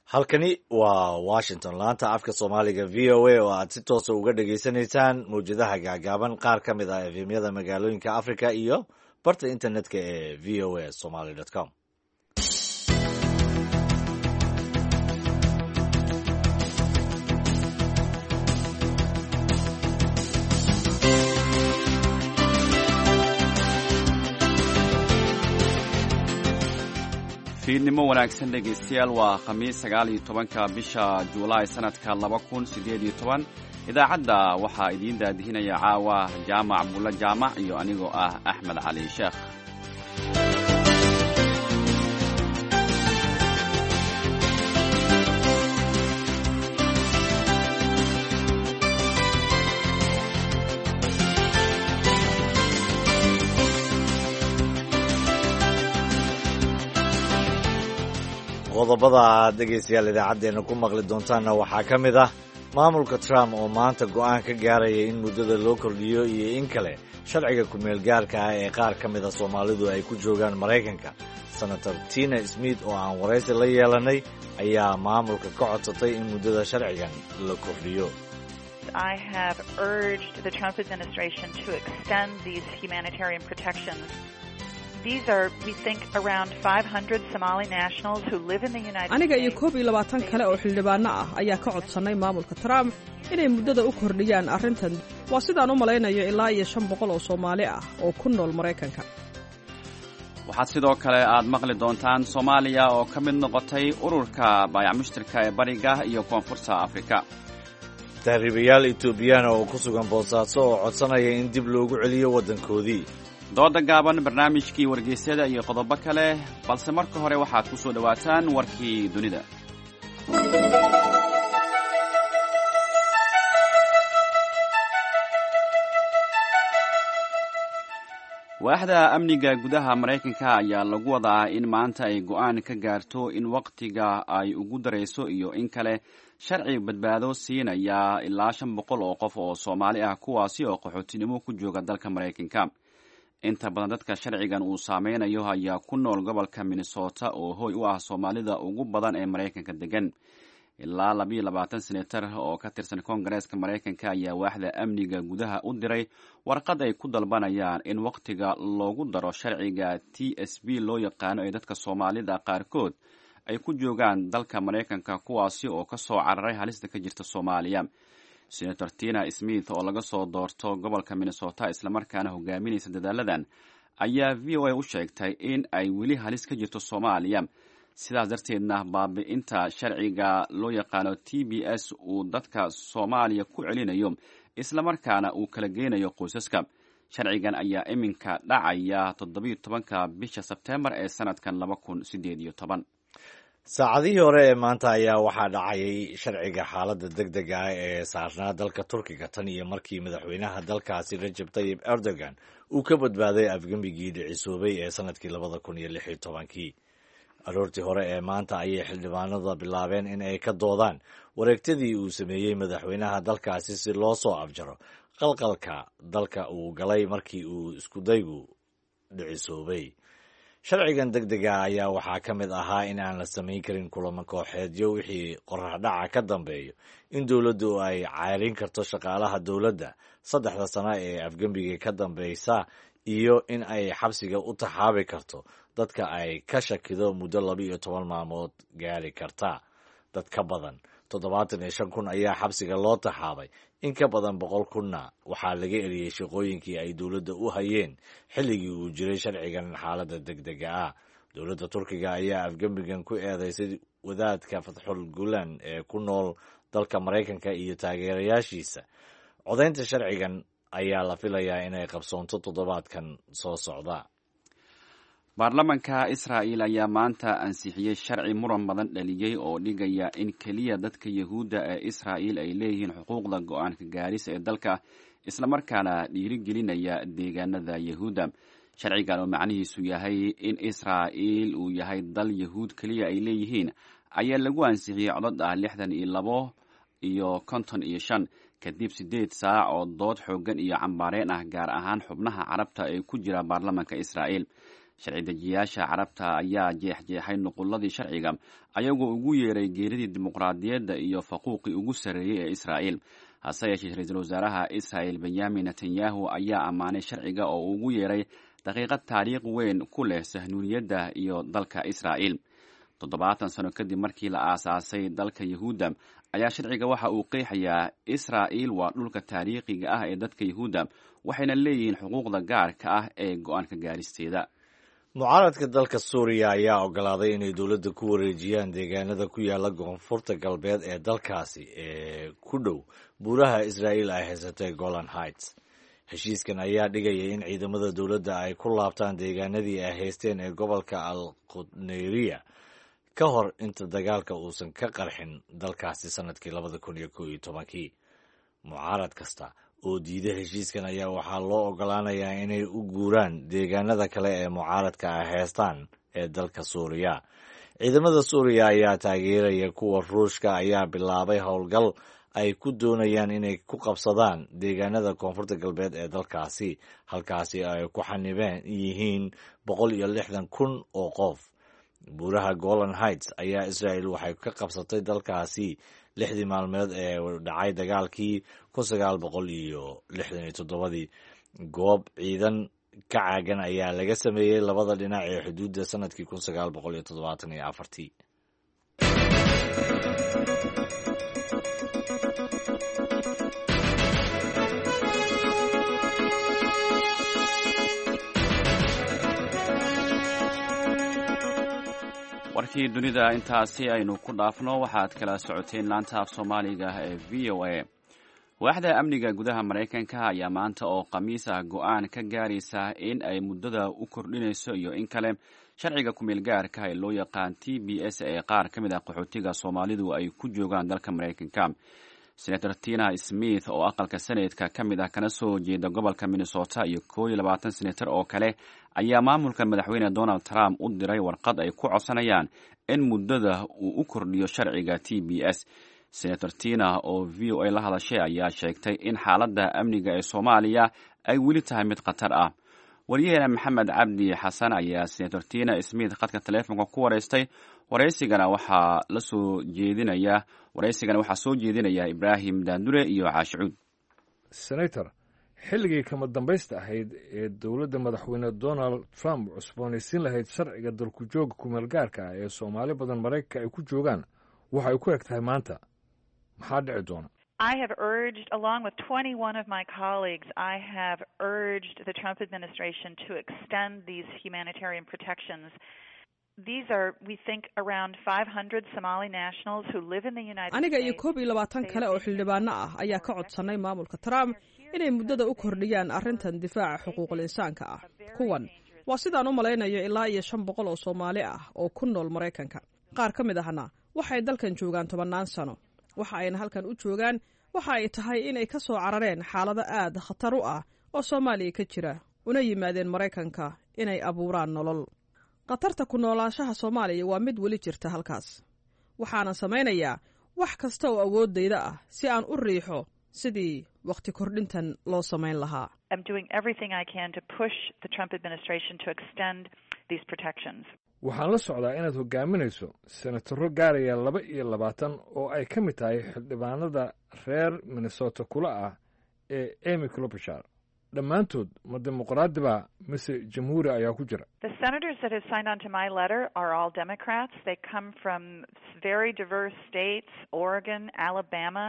halkani waa Washington laanta afka Soomaaliga VOA oo aad si toos ah uga dhageysanaysaan mowjadaha gaagaaban qaar ka mid ah efemyada magaalooyinka Afrika iyo barta internetka ee voasomali.com. fiidnimo wanaagsan dhegaystayaal waa khamiis 19 bisha Juulaay sanadka 2018 idaacadda waxaa idiin daadihinaya caawa jaamac bulla jaamac iyo anigoo ah Axmed Cali Sheekh. qodobada aad dhegaystayaal idaacaddeenna ku maqli doontaanna waxaa ka mid ah maamulka Trump oo maanta go'aan ka gaaraya in muddada loo kordhiyo iyo in kale sharciga ku-meel gaarka ah ee qaar ka mid a Soomaalidu ay ku joogaan Maraykanka. Senator Tina Smith oo aan waraysi la yeelanay ayaa maamulka ka codsatay in muddada sharcigan la kordhiyo. I have urged the Trump administration to extend these humanitarian protections. These are, we think, around 500 Somali nationals who live in the United States. Aniga iyo 21 kale oo xildhibaano ah ayaa ka codsanay maamulka Trump inay muddada u kordhiyaan arrintan. Waa sidaan u malaynayo ilaa iyo 500 oo Soomaali ah oo ku nool Maraykanka. waxaad sidoo kale aad maqli doontaan Soomaaliya oo ka mid noqotay ururka baayac mushtarka ee bariga iyo koonfurta Afrika. Tahriibayaal Ethiopian oo ku sugan Boosaaso oo codsanaya in dib loogu celiyo waddankoodii. dooda gaaban barnaamijkii wargeysyada iyo qodobo kale balse marka hore waxaad ku soo dhawaataan warkii dunida. waaxda amniga gudaha Maraykanka ayaa lagu wadaa in maanta ay go'aan ka gaarto in waqtiga ay ugu darayso iyo in kale sharci badbaado siinaya ilaa 500 oo qof oo Soomaali ah kuwaasi oo qaxootinimo ku jooga dalka Maraykanka. inta badan dadka sharcigan uu saameynayo ayaa ku nool gobolka Minnesota oo hooy u ah Soomaalida ugu badan ee Maraykanka degan. ilaa 22 senator oo ka tirsan Koongareeska Maraykanka ayaa waaxda amniga gudaha u diray warqad ay ku dalbanayaan in waqtiga loogu daro sharciga TSB loo yaqaano ee dadka Soomaalida qaarkood ay ku joogaan dalka Maraykanka kuwaasi oo ka soo cararay halista ka jirta Soomaaliya. Senator Tina Smith oo laga soo doorto gobolka Minnesota isla markaana hogaaminaysa dadaaladan ayaa VOA u sheegtay in ay weli halis ka jirto Soomaaliya. sidaas darteedna baabi'inta sharciga loo yaqaano TBS uu dadka Soomaaliya ku celinayo isla markaana uu kala geynayo qoysaska. sharcigan ayaa iminka dhacaya 17 bisha Sebtembar ee sanadkan 2018. saacadihii hore ee maanta ayaa waxaa dhacayay sharciga xaaladda degdega ah ee saarnaa dalka Turkiga tan iyo markii madaxweynaha dalkaasi Recep Tayyip Erdogan uu ka badbaaday afgembigii dhicisoobay ee sanadkii 2016. aroortii hore ee maanta ayay xildhibaanada bilaabeen in ay ka doodaan wareegtadii uu sameeyey madaxweynaha dalkaasi si loo soo afjaro qalqalka dalka uu galay markii uu iskudaygu dhicisoobay. sharcigan degdega ayaa waxaa ka mid ahaa in aan la samayn karin kulamo kooxeedyo wixii qorax dhaca ka dambeeyo, in dowladdu ay cayrin karto shaqaalaha dowladda 3 sano ee afgembiga ka dambeysa iyo in ay xabsiga u taxaabi karto dadka ay ka shakido muddo 12 maalmood gaari karta. dad ka badan 75,000 ayaa xabsiga loo taxaabay, in ka badan 100,000 waxaa laga eriyey shaqooyinkii ay dowladda u hayeen xilligii uu jiray sharcigan xaaladda degdega ah. dowladda Turkiga ayaa afgembigan ku eedeysay wadaadka Fathul Gulen ee ku nool dalka Maraykanka iyo taageerayaashiisa. codaynta sharcigan ayaa la filayaa inay qabsoonto toddobaadkan soo socda. baarlamaanka Israa'iil ayaa maanta ansixiyey sharci muran badan dhaliyay oo dhigaya in kaliya dadka Yahuudda ee Israa'iil ay leeyihiin xuquuqda go'aanka gaarisa ee dalka isla markaana dhiirigelinaya deegaanada Yahuudda. sharcigan oo macnihiisu yahay in Israa'iil uu yahay dal Yahuud kaliya ay leeyihiin ayaa lagu ansixiyey codad ah 62 iyo 55 kadib 8 saac oo dood xooggan iyo cambaareen ah gaar ahaan xubnaha carabta ee ku jira baarlamaanka Israa'iil. sharci dejiyaasha carabta ayaa jeexjeexay nuquladii sharciga ayagoo ugu yeeray geeridii dimuqraadiyadda iyo faquuqii ugu sarreeyey ee israa'iil hase yeeshee ra-iisul wasaaraha israa'il benyamin netanyahu ayaa ammaanay sharciga oo uu ugu yeeray daqiiqad taariikh weyn ku leh sahnuuniyadda iyo dalka israa'iil 70 sano kadib markii la aasaasay dalka yahuudda ayaa sharciga waxa uu qeexayaa israa'iil waa dhulka taariikhiga ah ee dadka yahuudda waxayna leeyihiin xuquuqda gaarka ah ee go-aanka gaaristeeda mucaaradka dalka suuriya ayaa ogolaaday inay dowladda ku wareejiyaan deegaanada ku yaala koonfurta galbeed ee dalkaasi ee ku dhow buuraha israa'iil ay haysatay golan heights heshiiskan ayaa dhigaya in ciidamada dowladda ay ku laabtaan deegaanadii ay haysteen ee gobolka al qudneyriya ka hor inta dagaalka uusan ka qarxin dalkaasi sanadkii 2011 mucaarad kasta oo diida heshiiskan ayaa waxaa loo ogolaanayaa inay u guuraan deegaanada kale ee mucaaradka ay haystaan ee dalka suuriya ciidamada suuriya ayaa taageeraya kuwa ruushka ayaa bilaabay howlgal ay ku doonayaan inay ku qabsadaan deegaanada koonfurta galbeed ee dalkaasi halkaasi ay ku xanibeen yihiin 160,000 oo qof buuraha golan heights ayaa israa'il waxay ka qabsatay dalkaasi 6 maalmeed ee dhacay dagaalkii 1967 goob ciidan ka caagan ayaa laga sameeyey labada dhinac ee xuduudda sanadkii 1974 warkii dunida intaasi aynu ku dhaafno waxaad kala socoteen laanta af soomaaliga ee v o a waaxda amniga gudaha maraykanka ayaa maanta oo khamiis ah go-aan ka gaaraysa in ay muddada u kordhinayso iyo in kale sharciga kumeel gaarka ee loo yaqaan t b s ee qaar ka mid ah qaxootiga soomaalidu ay ku joogaan dalka maraykanka senator tina smith oo aqalka seneedka ka mid ah kana soo jeeda gobolka minnesota iyo 21 senator oo kale ayaa maamulka madaxweyne donald trump u diray warqad ay ku codsanayaan in muddada uu u kordhiyo sharciga t b s senator tina oo v o a la hadashay ayaa sheegtay in xaaladda amniga ee soomaaliya ay weli tahay mid khatar ah waryaheena maxamed cabdi xasan ayaa senator tina smith khadka taleefonka ku wareystay waraysigana waxaa soo jeedinaya ibraahim daandure iyo caashicuud senator xilligii kama dambaysta ahayd ee dowladda madaxweyne donald trump cusboonaysiin lahayd sharciga dalku jooga kumeel gaarka ah ee soomaali badan maraykanka ay ku joogaan waxa ay ku eg tahay maanta maxaa dhici doona I have urged, along with 21 of my colleagues, I have urged the Trump administration to extend these humanitarian protections. These are, we think, around 500 Somali nationals who live in the United States. aniga iyo 21 kale oo xildhibaano ah ayaa ka codsanay maamulka Trump inay muddada u kordhiyaan arrintan difaaca xuquuqul insaanka ah. kuwan waa sidaan u malaynayo ilaa iyo 500 oo Soomaali ah oo ku nool Mareykanka. qaar ka mid ahna waxay dalkan joogaan 10 sano. waxa ayna halkan u joogaan waxa ay tahay inay ka soo carareen xaalado aad khatar u ah oo Soomaaliya ka jira una yimaadeen Mareykanka inay abuuraan nolol. qatarta ku noolaanshaha Soomaaliya waa mid weli jirta halkaas. waxaana samaynayaa wax kasta oo awoodayda ah si aan u riixo sidii waqti kordhintan loo samayn lahaa. I'm doing everything I can to push the Trump administration to extend these protections. waxaan la socdaa inaad hogaaminayso senataro gaaraya 22 oo ay ka mid tahay xildhibaanada reer Minnesota kula ah ee Amy Klobuchar. dhammaantood ma dimuqraadi ba mise jamhuuri ayaa ku jira? The senators that have signed on to my letter are all Democrats. They come from very diverse states: Oregon, Alabama,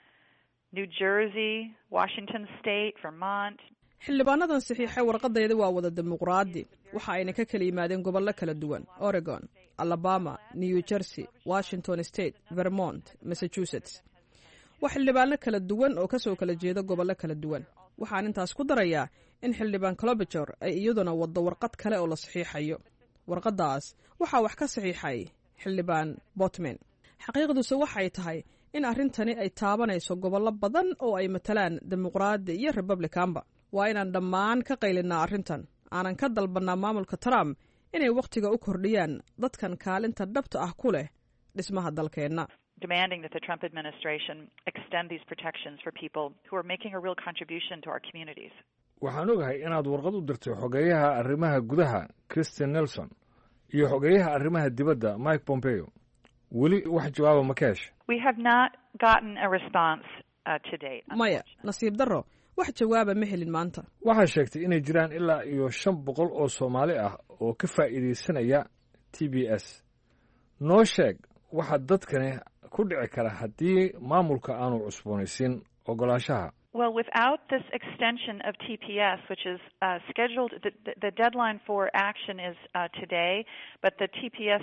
New Jersey, Washington State, Vermont. xildhibaanadan saxiixay warqadayda waa wada dimuqraadi. waxa ayna ka kala yimaadeen gobollo kala duwan: Oregon, Alabama, New Jersey, Washington State, Vermont, Massachusetts. waa xildhibaano kala duwan oo ka soo kala jeeda gobollo kala duwan. waxaan intaas ku darayaa in xildhibaan Klobuchar ay iyaduna waddo warqad kale oo la saxiixayo. warqadaas waxaa wax ka saxiixay xildhibaan Botman. xaqiiqduse waxay tahay in arrintani ay taabanayso gobollo badan oo ay matalaan dimuqraadi iyo Republicanba. waa inaan dhammaan ka qaylinaa arrintan. aanan ka dalbannaa maamulka Trump inay wakhtiga u kordhiyaan dadkan kaalinta dhabta ah ku leh dhismaha dalkeenna. Demanding that the Trump administration extend these protections for people who are making a real contribution to our communities. waxaan ogahay inaad warqad u dirtay xogeeyaha arrimaha gudaha Christian Nelson iyo xogeeyaha arrimaha dibadda Mike Pompeo. weli wax jawaaba ma ka heshay? We have not gotten a response to date. maya nasiib darro wax jawaaba ma helin maanta. waxaa sheegtay inay jiraan ilaa iyo 500 oo Soomaali ah oo ka faa'iideysanaya TBS. noo sheeg waxa dadkani ku dhici kara haddii maamulka aanu cusboonaysiin ogolaanshaha. Well, without this extension of TPS, which is scheduled, the deadline for action is today, but the TPS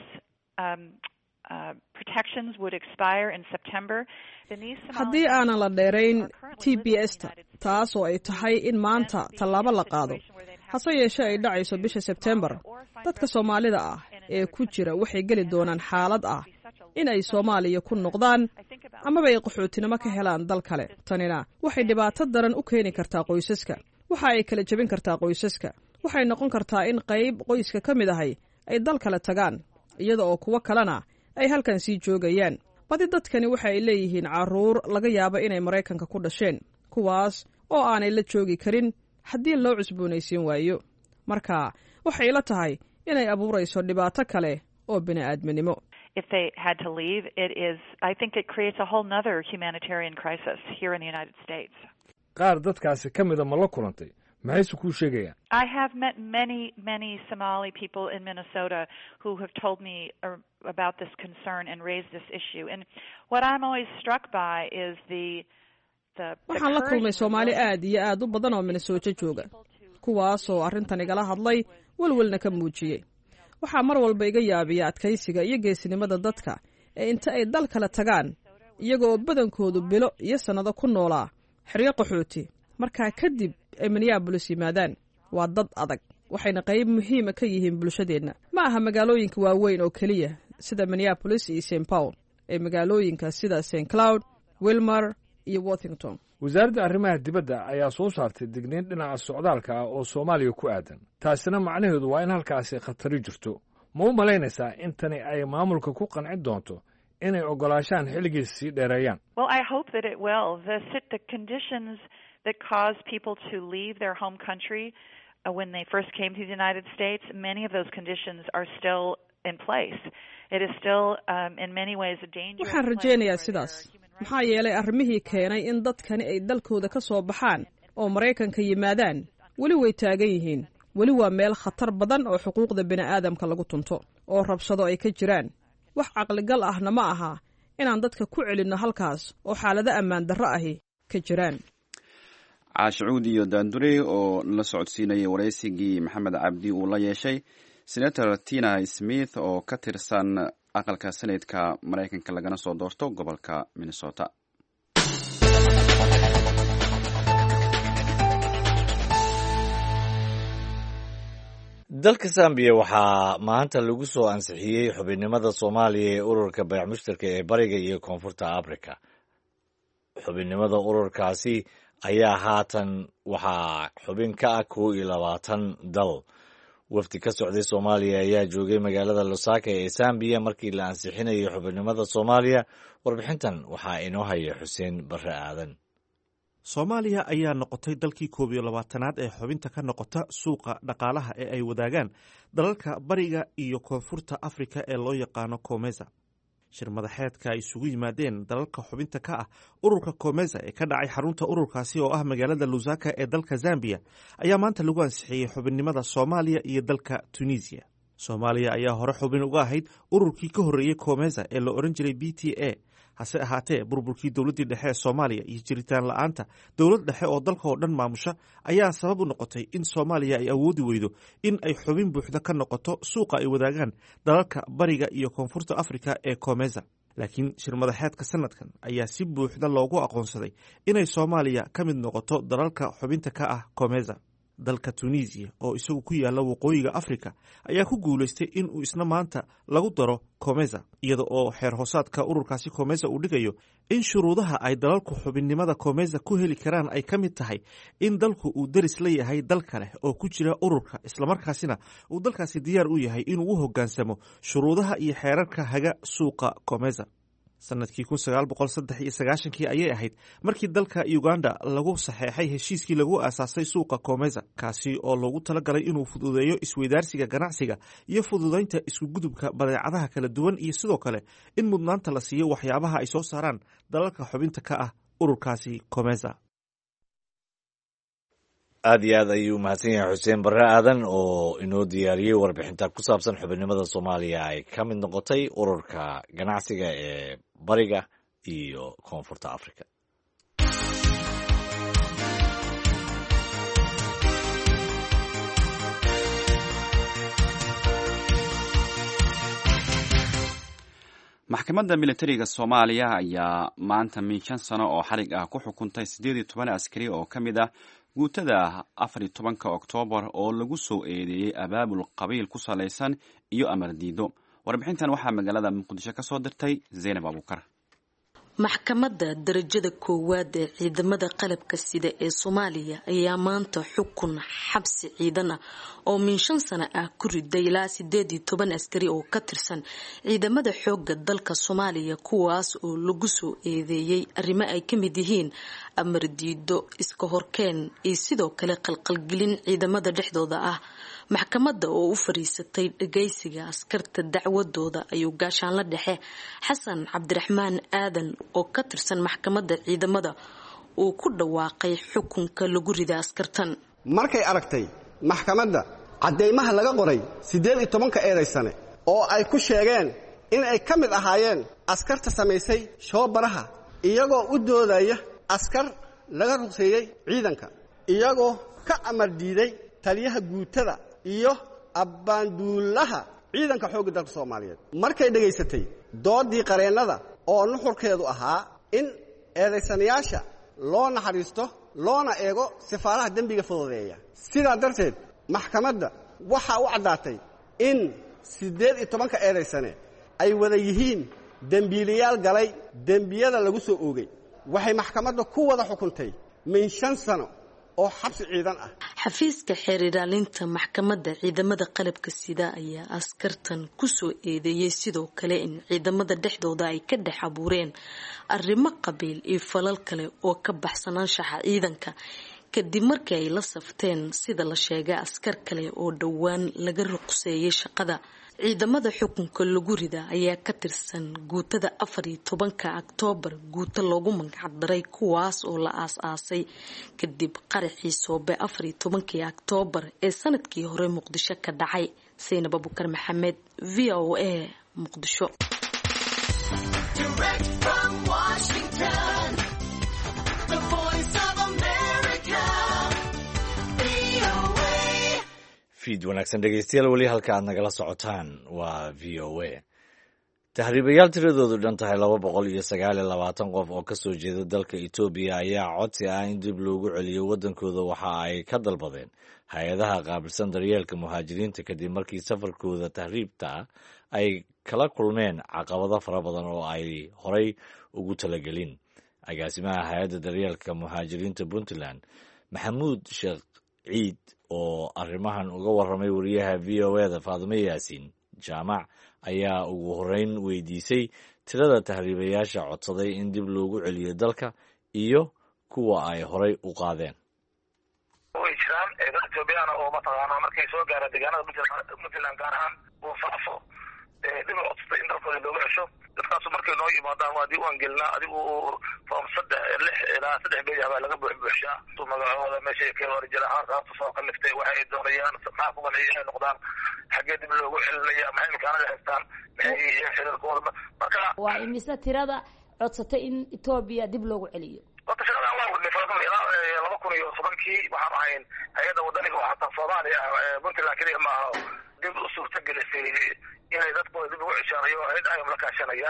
protections would expire in September. haddii aanan la dheerayn TPS-ta taasoo ay tahay in maanta tallaabo la qaado hase yeeshee ay dhacayso bisha Sebtembar, dadka Soomaalida ah ee ku jira waxay geli doonaan xaalad ah in ay Soomaaliya ku noqdaan amaba ay qaxootinimo ka helaan dal kale. tanina waxay dhibaato daran u keeni kartaa qoysaska, waxa ay kala jebin kartaa qoysaska, waxay noqon kartaa in qayb qoyska ka mid ahay ay dal kale tagaan iyada oo kuwa kalena ay halkan sii joogayaan. badi dadkani waxa ay leeyihiin carruur laga yaabo inay Maraykanka ku dhasheen, kuwaas oo aanay la joogi karin haddii loo cusboonaysiin waayo. marka waxay la tahay inay abuurayso dhibaato kale oo bini'aadminimo. If they had to leave, I think it creates a whole nother humanitarian crisis here in the United States. qaar dadkaasi ka mida ma la kulantay? maxayse kuu sheegayaan? I have met many Somali people in Minnesota who have told me about this concern and raised this issue. And what I'm always struck by is waxaan la kulmay Soomaali aad iyo aad u badan oo Minnesota jooga, kuwaasoo arrintan igala hadlay walwalna ka muujiyey. waxaa mar walba iga yaabiya adkaysiga iyo geesinimada dadka ee inta ay dal kale tagaan iyagoo badankoodu bilo iyo sannado ku noolaa xeryo qaxooti markaa kadib ay Minneapolis yimaadaan. waa dad adag, waxayna qayb muhiima ka yihiin bulshadeenna. ma aha magaalooyinka waaweyn oo keliya sida Minneapolis iyo St. Paul, ee magaalooyinka sida St. Cloud, Wilmar iyo Worthington. wasaaradda arrimaha dibadda ayaa soo saartay digniin dhinaca socdaalka ah oo Soomaaliya ku aadan. taasina macnaheedu waa in halkaasi khatari jirto. ma u malaynaysaa in tani ay maamulka ku qancin doonto inay ogolaashaan xilligiis sii dheereeyaan? Well, I hope that it will. The conditions that cause people to leave their home country when they first came to the United States, many of those conditions are still in place. It is still in many ways a dangerous waxaan rajaynayaa sidaas maxaa yeelay arrimihii keenay in dadkani ay dalkooda ka soo baxaan oo Maraykanka yimaadaan weli way taagan yihiin. weli waa meel khatar badan oo xuquuqda bini'aadamka lagu tunto oo rabshado ay ka jiraan. wax caqligal ahna ma aha inaan dadka ku celinno halkaas oo xaalado ammaan darro ahi ka jiraan. caashucuud iyo daandure oo la socodsiinayay waraysigii maxamed cabdi uu la yeeshay senator Tina Smith oo ka tirsan aqalka seneedka Maraykanka lagana soo doorto gobolka Minnesota. dalka Zambia waxaa maanta lagu soo ansixiyey xubinnimada Soomaaliya ee ururka bayc mushtarka ee bariga iyo koonfurta Afrika. xubinnimada ururkaasi ayaa haatan waxaa xubin ka ah 21 dal. wafdi ka socday Soomaaliya ayaa joogay magaalada Lusaka ee Zambia markii la ansixinayay xubinnimada Soomaaliya. warbixintan waxaa inoo haya Xuseen Barre Aadan. Soomaaliya ayaa noqotay dalkii 21aad ee xubinta ka noqota suuqa dhaqaalaha ee ay wadaagaan dalalka bariga iyo koonfurta Afrika ee loo yaqaano COMESA. shir madaxeedka ay isugu yimaadeen dalalka xubinta ka ah ururka COMESA ee ka dhacay xarunta ururkaasi oo ah magaalada Lusaka ee dalka Zambia ayaa maanta lagu ansixiyey xubinnimada Soomaaliya iyo dalka Tunisia. Soomaaliya ayaa hore xubin uga ahayd ururkii ka horreeyay COMESA ee la oran jiray BTA. hase ahaatee burburkii dowladdii dhexe ee Soomaaliya iyo jiritaan la'aanta dowlad dhexe oo dalka oo dhan maamusha ayaa sabab u noqotay in Soomaaliya ay awoodi weydo in ay xubin buuxda ka noqoto suuqa ay wadaagaan dalalka bariga iyo koonfurta Afrika ee COMESA. laakiin shir madaxeedka sanadkan ayaa si buuxda loogu aqoonsaday inay Soomaaliya ka mid noqoto dalalka xubinta ka ah COMESA. dalka Tunisia oo isagu ku yaala waqooyiga Afrika ayaa ku guuleystay in uu isna maanta lagu daro COMESA, iyada oo xeer hoosaadka ururkaasi COMESA uu dhigayo in shuruudaha ay dalalku xubinnimada COMESA ku heli karaan ay ka mid tahay in dalku uu deris la yahay dal kale oo ku jira ururka, islamarkaasina uu dalkaasi diyaar u yahay inuu u hoggaansamo shuruudaha iyo xeerarka haga suuqa COMESA. sanadkii 1993 ayay ahayd markii dalka Uganda lagu saxeexay heshiiskii lagu aasaasay suuqa Komeza, kaasi oo loogu talagalay inuu fududeeyo isweydaarsiga ganacsiga iyo fududeynta isku gudubka badeecadaha kala duwan iyo sidoo kale in mudnaanta la siiyo waxyaabaha ay soo saaraan dalalka xubinta ka ah ururkaasi Komeza. aad iyo aad ayuu mahadsan yahay xuseen barre aadan oo inoo diyaariyey warbixinta ku saabsan xubinimada Soomaaliya ay ka mid noqotay ururka ganacsiga ee bariga iyo koonfurta Afrika. maxkamadda militariga Soomaaliya ayaa maanta min 5 sano oo xarig ah ku xukuntay 18 askari oo ka mid ah guutada 14 Oktoobar oo lagu soo eedeeyay abaabul qabiil ku salaysan iyo amar diido. Warbixintan waxaa magaalada Muqdisho ka soo dirtay Zainab Abuukar. maxkamadda darajada koowaad ee ciidamada qalabka sida ee Soomaaliya ayaa maanta xukun xabsi ciidan ah oo min 5 sano ah ku riday ilaa 18 askari oo ka tirsan ciidamada xoogga dalka Soomaaliya kuwaas oo lagu soo eedeeyay arrimo ay ka mid yihiin amar diido, iska horkeen iyo sidoo kale qalqalgelin ciidamada dhexdooda ah. maxkamadda oo u fariisatay dhageysiga askarta dacwadooda ayuu gaashaanle dhexe Xasan Cabdiraxmaan Aadan oo ka tirsan maxkamadda ciidamada uu ku dhawaaqay xukunka lagu riday askartan. markay aragtay maxkamadda cadeymaha laga qoray 18 eedaysane oo ay ku sheegeen in ay ka mid ahaayeen askarta samaysay shoobaraha iyagoo u doodaya askar laga ruqseeyay ciidanka, iyagoo ka amar diiday taliyaha guutada iyo abbaanduulaha ciidanka xoogga dalka Soomaaliyeed. markay dhageysatay doodii qareennada oo nuxurkeedu ahaa in eedaysanayaasha loo naxariisto loona eego sifaaraha dembiga fududeeya, sidaa darteed maxkamadda waxa u caddaatay in 18 eedaysane ay wada yihiin dembiilayaal galay dembiyada lagu soo oogay. waxay maxkamadda ku wada xukuntay min 5 sano oo xabsi ciidan ah. xafiiska xeer ilaalinta maxkamadda ciidamada qalabka sida ayaa askartan ku soo eedeeyay sidoo kale in ciidamada dhexdooda ay ka dhex abuureen arrimo qabiil iyo falal kale oo ka baxsanaanshaha ciidanka kadib markii ay la safteen sida la sheegay askar kale oo dhowaan laga ruqseeyay shaqada. ciidamada xukunka lagu rida ayaa ka tirsan guutada 14 Oktoobar, guuta loogu magac daray kuwaas oo la aasaasay kadib qaraxii Soobe 14 Oktoobar ee sanadkii hore Muqdisho ka dhacay. Zainab Abuukar Maxamed, VOA, Muqdisho. fiid wanaagsan dhegeystayaal, weli halka aad nagala socotaan waa VOA. tahriibayaal tiradoodu dhan tahay 229 qof oo ka soo jeeda dalka Itoobiya ayaa codsi ah in dib loogu celiyo wadankooda waxa ay ka dalbadeen hay-adaha qaabilsan daryeelka muhaajiriinta kadib markii safarkooda tahriibta ay kala kulmeen caqabado fara badan oo ay horay ugu talagelin. agaasimaha hay-adda daryeelka muhaajiriinta Puntland Maxamuud Sheekh Ciid oo arrimahan uga warramay wariyaha VOA-da Faadimo Yaasiin Jaamac ayaa ugu horeyn weydiisay tirada tahriibayaasha codsaday in dib loogu celiyo dalka iyo kuwa ay horay u qaadeen. way jiraan dad Ethiopian oo mataqaana markay soo gaaraan deegaanada Puntland gaar ahaan oo faafo dib u codsatay in dalkooda loogu cesho. dadkaas markay noo yimaadaan waa diiwaan gelnaa adigu form 3 ilaa 3 beej baa laga buuxshaa magacooda meesha ay ka warjila qaabta soo qaliftay waxa ay doonayaan maxaa ku wanaagsan inay noqdaan xagee dib loogu celinayaa maxay imkaanada haystaan maxay xiriirkooda. marka waa imisa tirada codsatay in Ethiopia dib loogu celiyo. wata shaqada waa wadnay farqan ilaa 2010 waxaan ahayn hay'adda wadaniga oo xataa Soomaaliya Puntland kaliya ma aha dib u suurtagelisay inay dadkooda dib ugu ceshaanayo hay'ad ay la kaashanaya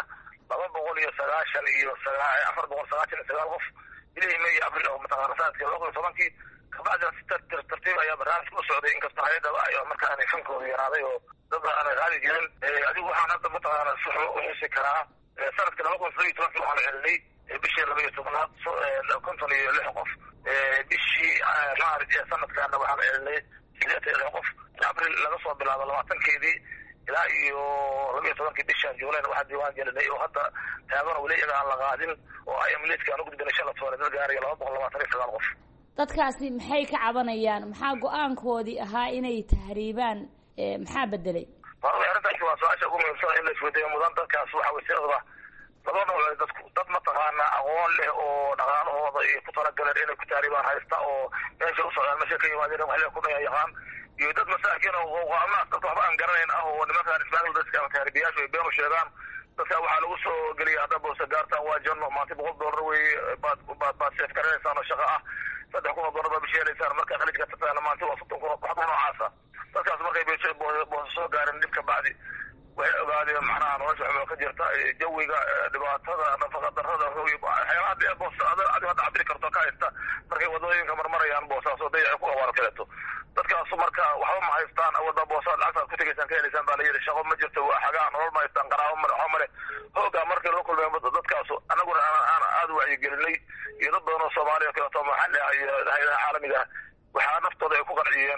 499 qof ilaa May Abriil oo mataqaana sanadkii 2010 kabacdi tartiib ayaa barnaamijka u socday inkasta hay'adda ay markaa ay fankooda yaraaday oo dad aan raali jirin. adigu waxaan hadda mataqaana suxu u xisi karaa sanadkii 2012 waxaan celinay bishii 12 56 qof. bishii Maarch ee sanadkan waxaan celinay 6 qof. Abriil laga soo bilaabo 20keedii ilaa iyo 12 bishan Juulayn waxaa diiwaan gelinay oo hadda taagan weli iyaga aan la qaadin oo ay amniidka aan u gudbinay shala toban dad gaaraya 229 qof. dadkaasi maxay ka cabanayaan? maxaa go-aankoodii ahaa inay tahriibaan? maxaa bedelay? arrintaasi waa su-aasha ugu muhiimsan in la isweydiiyo mudan. dadkaas waxa way sideedaba laba nooc dad mataqaana aqoon leh oo dhaqaalahooda ay ku talagaleen inay ku tahriibaan haysta oo meesha u socdaan meesha ka yimaadeen wax ku yaqaan, iyo dad masaakiin oo qoqaamaas dad waxba aan garanayn ah oo nimankaan ismaagil dadka ama tahriibiyaashu ay been u sheegaan. dadka waxaa lagu soo geliyay hadda boosa gaartaan waa janno maanta $100 wey baad seef garanaysaan oo shaqo ah $3,000 baad bisheelaysaan markaa khaliijka tataana maanta waa 60,000 wax noocaasa. dadkaas markay boosa soo gaareen dib ka bacdi waxay ogaadeen macnaha nolosha waxba ka jirta jawiga dhibaatada nafaqa darrada waxyaalaha dee boosa adiga hadda cabiri karto ka haysta markay wadooyinka marmarayaan boosaas oo dayaca ku awaar kaleeto. dadkaasu marka waxba ma haystaan awada boosaad lacagtaad ku tegaysaan ka helaysaan baa la yidhi. shaqo ma jirto waa xagaa nolol ma haystaan qaraabo male waxba male hoogaa markii loo kulmeen dadkaasu annaguna aan aad u wacyigelinay iyo dad badan oo soomaaliya kaleeto maxalli ah iyo hayadaha caalamiga ah waxaa naftooda ay ku qanciyeen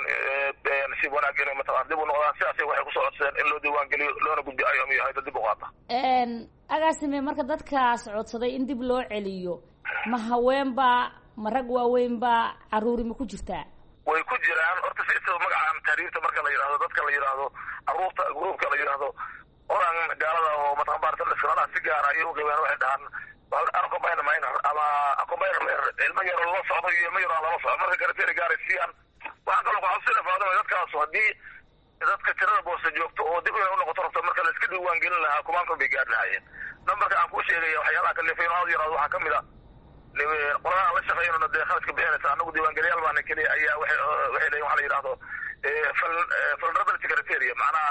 si wanaag inay mataqaan dib u noqdaan. sidaasay waxay kusoo codsadeen in loo diiwaan geliyo loona gudbiyo ayom iyo hayda dib u qaata. agaasime marka dadkaas codsaday in dib loo celiyo ma haweenbaa ma rag waaweynbaa caruuri ma ku jirtaa? way ku jiraan horta siisaba magacaan tahriibta marka la yidhahdo dadka la yidhaahdo caruurta gruubka la yidhaahdo oran gaalada oo mataqan baartan iskalaha si gaara ayay u qaybeen waxay dhahaan arkomayna mayna ama akomayna ilmo yar lala socdo iyo ilmo yar aan lala socdo marka karateeri gaaraysiiyaan. waxaan kaloo ku xabsina faadama dadkaasu haddii dadka tirada boosa joogto oo dib inay u noqoto rabto marka la iska diiwaan gelin lahaa kumaan kol bay gaari lahaayeen. nambarka aan kuu sheegaya waxyaalaha kalifaynaad yaraado waxaa kamid a qoladaha la shaqeynona dee khaladka bixinaysa anagu diiwaangeliyaal baana keliya ayaa waxay leeyihin waxa la yidhahdo vulnerability criteria macnaha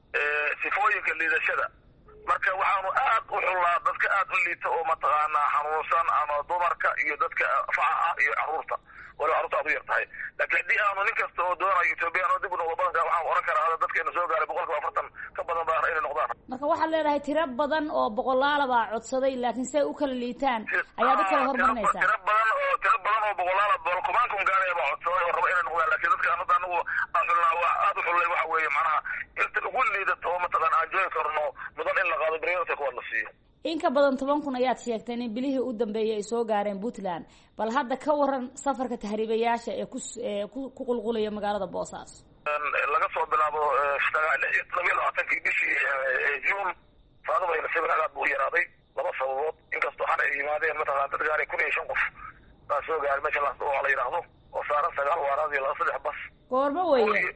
sifooyinka liidashada. marka waxaanu aad u xullaa dadka aad u liita oo mataqaana xanuunsan ama dumarka iyo dadka faca ah iyo caruurta wala caruurta aad u yar tahay. laakiin haddii aanu nin kasta oo doonayo Ethiopian oo dib u noqdo badanka waxaan oran karaa dadkeena soo gaaray 40% ka badan baa inay noqdaan. marka waxaad leedahay tiro badan oo boqolaal baa codsaday laakiin say u kala liitaan ayaad u kala hormarinaysaa. tiro badan oo boqolaal baa kumaan kun gaaray baa codsaday oo raba inay noqdaan laakiin dadka anagu aad u xullay waxa weeye macnaha inta ugu liidato oo mataqaan aan joogi karno mudan in la qaado barnaamijka kuwa la siiyo. in ka badan 10 kun ayaad sheegteen in bilihii u dambeeyay ay soo gaareen Puntland, bal hadda ka waran safarka tahriibayaasha ee ku qulqulaya magaalada Boosaaso. laga soo bilaabo 22 bishii June faadaba ay sabiraad buu yaraaday laba sababood inkastoo xal ay yimaadeen mataqaan dad gaaray 15 qof baa soo gaaray meesha la yiraahdo oo saaran 9 waaraad iyo 3 bas. goorma weeye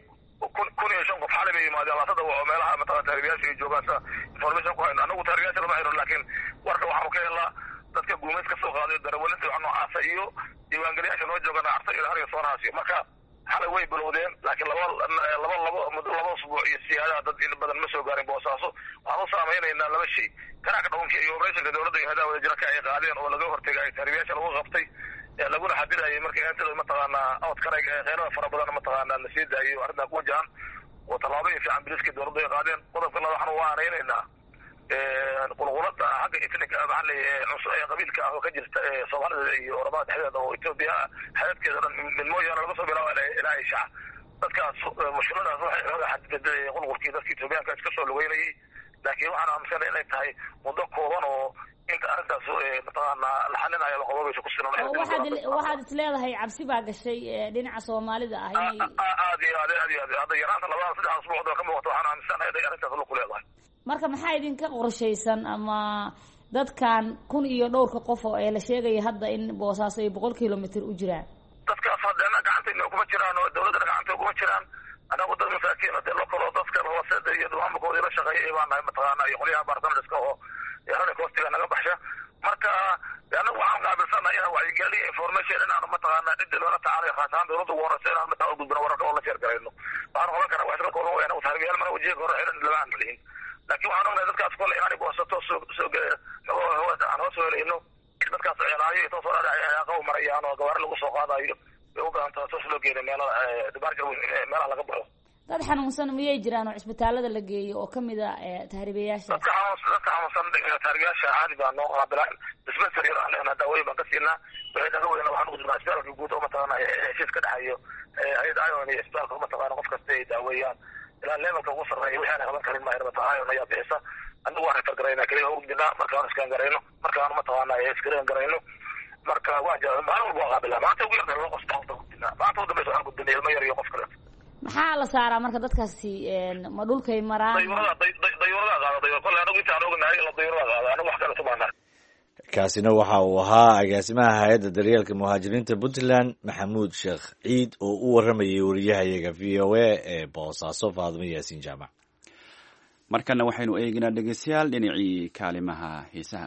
15 qof xalay bay yimaadeen la saddex oo meelaha mataqaan tahriibayaasha ay joogaan information ku hayno anagu tahriibayaasha lama hayno laakiin warka waxaan ka helnaa dadka guumeed ka soo qaaday darawaliinta waxaan noocaasa iyo diiwaangeliyaasha noo joogaan arta iyo hariga soonahaasi. marka xalay way bilowdeen laakiin laba usbuuc iyo siyaadaha dad in badan ma soo gaarin Boosaaso. waxaan u saameynaynaa laba shay kanaaka dhawanka iyo operation dowladda iyo hay'adaha wadajirka ay qaadeen oo laga hortagay tahriibayaasha lagu qabtay laguna xadirayay markii inta mataqaana outkarayga qeyrada fara badan mataqaana la sii daayay arrinta ku wajahan oo tallaabooyin fiican biliska dowladda ay qaadeen. qodobka labaad waxaan u waanaynaynaa qulqulada xagga etnika maxalli qabiilka ah oo ka jirta Soomaalida iyo Oromada dhexdeeda oo Ethiopia xadkeeda dhan min mooyaane laga soo bilaabo ilaa Aisha. dadkaas mushkiladaas waxay oga xaddiday qulqulkii dadka Ethiopiaanka iska soo lugeynayay laakiin waxaan aaminsanay inay tahay muddo kooban oo inta arrintaas mataqaana la xalinayo la qodobeysa ku sinan. waxaad is leedahay cabsi baa gashay dhinaca Soomaalida ah inay aad hadda yaraanta 2-3 usbuuc ka muuqato waxaan aaminsanahay inay arrintaas la kuleedahay. marka maxaa idinka qorshaysan ama dadkan 1,000 iyo dhowrka qof oo la sheegay hadda in Boosaaso ay 100 kilomitir u jiraan? dadkaas hadana gacantayna kuma jiraan oo dawladda gacantayna kuma jiraan. anagu dad masaakiin oo la koro dadka hoosada iyo dumaamkooda la shaqeeyay baan nahay mataqaana iyo qoliyaha baartamiska oo yarana koostiga naga baxsha. marka anagu waxaan qaabilsanahay inaan wacyigelin information inaan mataqaana cid loola tacaalayo khaasan dawladda ugu horeysa inaan mataqaana gudbino wararka oo la sheer garayno. waxaan qoran karaa wax kala kooban inaan tahriibayaal mana wajiga hore xiran lamaan lihin laakiin waxaan ognahay dadkaas kole inaanay Boosaaso soo aan hoos weelayno dadkaas ciyaarayo soo dhacayaa marayaan oo gawaar lagu soo qaadayo u baahan tahay loo geeyo meelaha laga baxo. dad xanuunsan miyay jiraan oo isbitaalada la geeyo oo kamid ah tahriibayaasha? dadka xanuunsan tahriibayaasha caadi baa noo qaabilaan dispensary aan daawooyin baan ka siinaa. waxay naga weyn waxaan ugu jirnaa isbitaalka guud oo mataqaana heshiis ka dhaxayo hay'ad ayoon iyo isbitaalka mataqaana qof kasta ay daaweeyaan ilaa levelka ugu sarreeya wixii aan qaban karin ma mataqaana ayaa bixisa. anagu waan refergarayna keliya urgudinaa markaan iskaan garayno markaan mataqaana isgaran garayno marka waa jira maalin walba waa qaabila maanta ugu yarta loo qosta qofta gudinaa maanta u dambaysa waxaan gudinay ilmo yar iyo qof kale. maxaa la saaraa marka dadkaasi ma dhulkay maraan dayuurada qaada kole anagu intaan ognahay la dayuurada qaada anagu wax kale tumaana. kaasina waxa uu ahaa agaasimaha hay-adda daryeelka muhaajiriinta puntland maxamuud sheekh ciid oo u waramayay wariyahayaga v o a ee boosaaso faadimo yaasiin jaamac. markana waxaynu eeginaa dhegeystayaal dhinacii kaalimaha heesaha.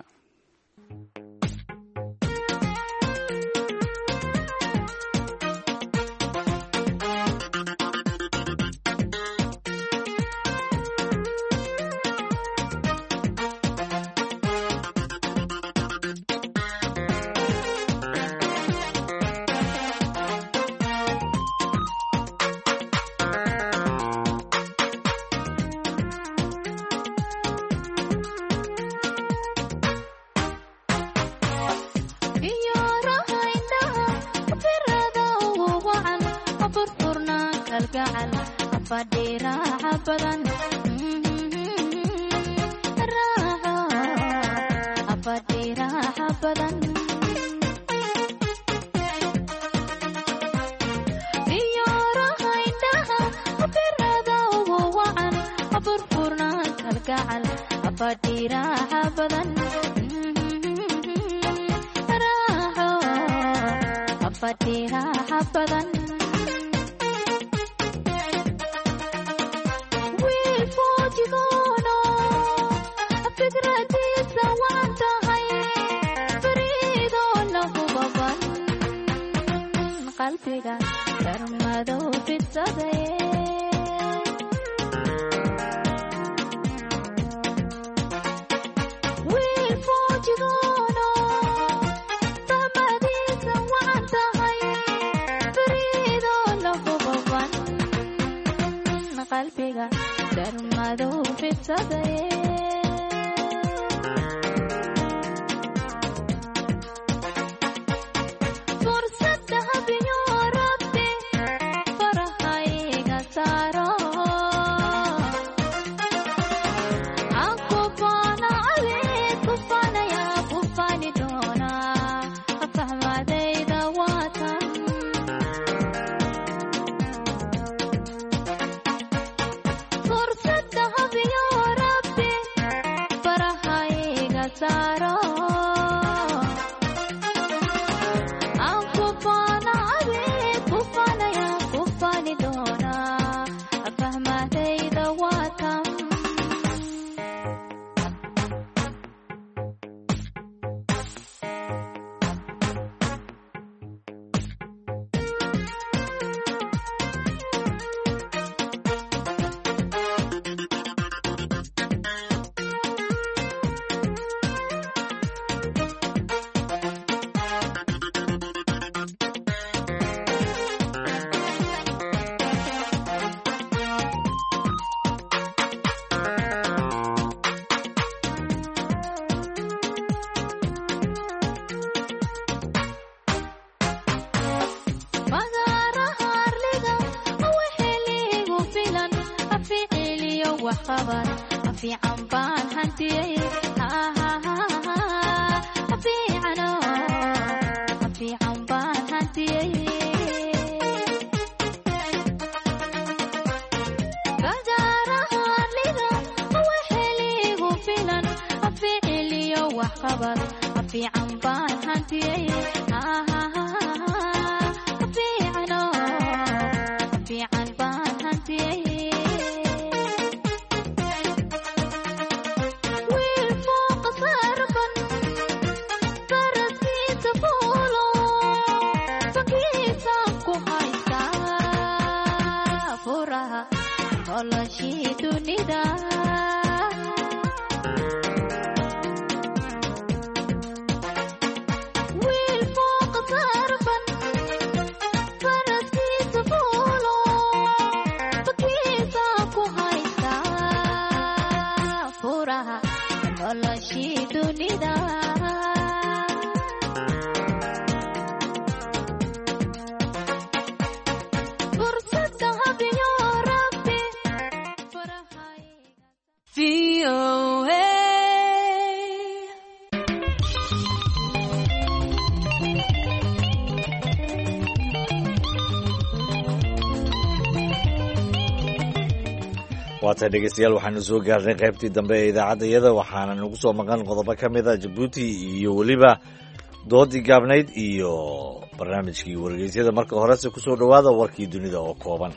waata dhegeystayaal waxaanu soo gaarnay qaybtii dambe ee idaacaddayada waxaana nagu soo maqan qodobo ka mid a jabuuti iyo weliba doodii gaabnayd iyo barnaamijkii wargeysyada. marka horese ku soo dhowaada warkii dunida oo kooban.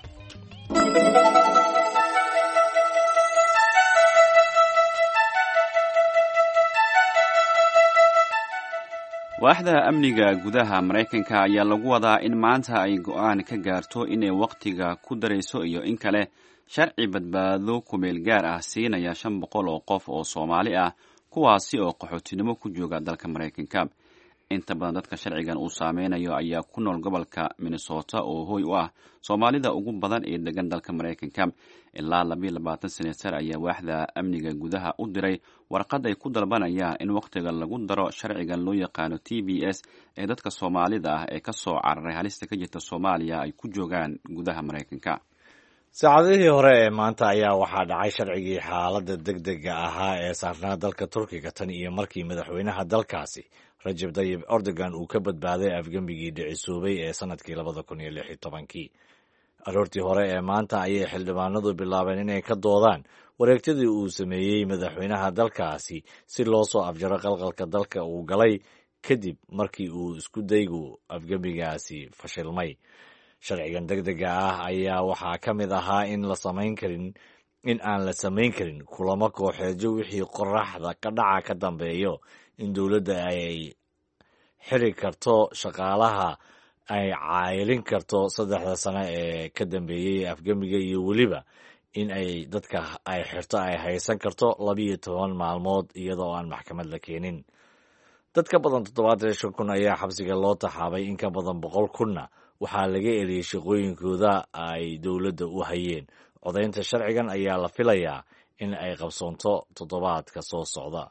waaxda amniga gudaha maraykanka ayaa lagu wadaa in maanta ay go'aan ka gaarto inay wakhtiga ku darayso iyo in kale sharci badbaado kumeel gaar ah siinaya 500 oo qof oo Soomaali ah kuwaasi oo qaxootinimo ku jooga dalka Maraykanka. inta badan dadka sharcigan uu saameynayo ayaa ku nool gobolka Minnesota oo hooy u ah Soomaalida ugu badan ee degan dalka Maraykanka. ilaa 22 senatar ayaa waaxda amniga gudaha u diray warqad ay ku dalbanayaan in wakhtiga lagu daro sharcigan loo yaqaano TBS ee dadka Soomaalida ah ee ka soo cararay halista ka jirta Soomaaliya ay ku joogaan gudaha Maraykanka. saacadihii hore ee maanta ayaa waxaa dhacay sharcigii xaaladda degdega ahaa ee saarnaa dalka Turkiga tan iyo markii madaxweynaha dalkaasi Recep Tayyip Erdogan uu ka badbaaday afgembigii dhicisoobay ee sanadkii 2016. aroortii hore ee maanta ayay xildhibaanadu bilaabeen inay ka doodaan wareegtadii uu sameeyey madaxweynaha dalkaasi si loo soo afjaro qalqalka dalka uu galay kadib markii uu isku daygu afgembigaasi fashilmay. sharcigan degdega ah ayaa waxaa ka mid ahaa in aan la samayn karin kulamo kooxeedyo wixii qoraxda ka dhaca ka dambeeyo, in dowladda ay xiri karto shaqaalaha, ay caayilin karto 3 sano ee ka dambeeyey afgembiga, iyo weliba in ay dadka ay xirto ay haysan karto 12 maalmood iyadoo aan maxkamad la keenin. dad ka badan 75,000 ayaa xabsiga loo taxaabay, in ka badan 100,000 waxaa laga eriyey shaqooyinkooda ay dowladda u hayeen. codaynta sharcigan ayaa la filayaa in ay qabsoonto toddobaadka soo socda.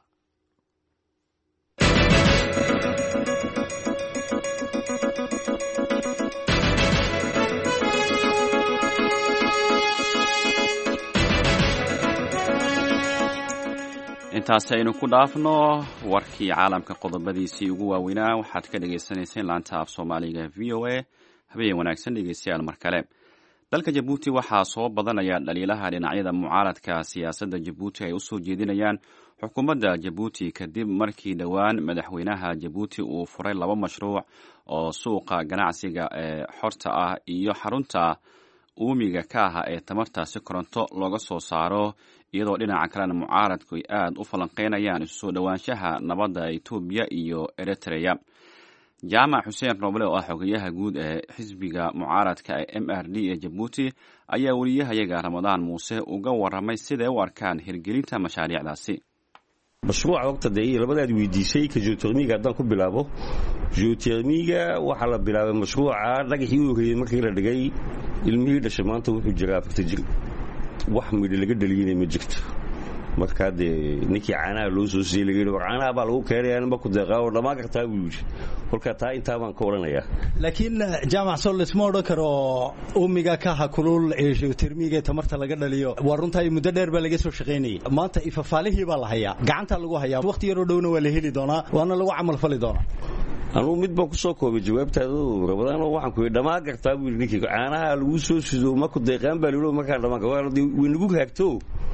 intaasi aynu ku dhaafno warkii caalamka qodobadiisii ugu waaweynaa. waxaad ka dhagaysanayseen laanta af soomaaliga VOA. habeen wanaagsan dhegeystayaal mar kale. dalka Jabuuti waxaa soo badanaya dhaliilaha dhinacyada mucaaradka siyaasadda Jabuuti ay u soo jeedinayaan xukuumadda Jabuuti kadib markii dhowaan madaxweynaha Jabuuti uu furay 2 mashruuc oo suuqa ganacsiga ee xorta ah iyo xarunta uumiga ka ah ee tamartaasi koronto looga soo saaro, iyadoo dhinaca kalena mucaaradku ay aad u falanqeynayaan isu soo dhowaanshaha nabadda Itoobiya iyo Eritrea. jaamac xuseen roble oo ah xogayaha guud ee xisbiga mucaaradka ee MRD ee Jabuuti ayaa wariyahayaga Ramadaan Muuse uga waramay sida ay u arkaan hirgelinta mashaariicdaasi. mashruuca waqti ay labadaad weydiisay ka geotermiga haddaan ku bilaabo. geotermiga waxaa la bilaabay mashruuca dhagaxii u horeeyay markii la dhigay ilmihii dhashay maanta wuxuu jiraa 40 jir. wax midho laga dhaliyay ma jirto. marka ninkii caanaha loo soo siiyay laga yidhi caanaha baa lagu keenayaa ma ku deeqaa oo dhamaan kartaa buu yidhi. kolka taa intaa baan ka oranayaa. laakiin jaamac soo lisma odhan karo uumiga kaha kulul ee geotermiga tamarta laga dhaliyo waa runtii muddo dheer baa laga soo shaqeynayay. maanta ifafaalihii baa la hayaa, gacanta lagu hayaa, waqti yar oo dhowna waa la heli doonaa, waana lagu camal fali doonaa. anuu mid baan ku soo koobay jawaabtaada Ramadaan oo waxaan ku yidhi dhamaan kartaa buu yidhi ninkii caanaha lagu soo sido ma ku deeqaan baa loo markaa dhamaan waa nagu raagto.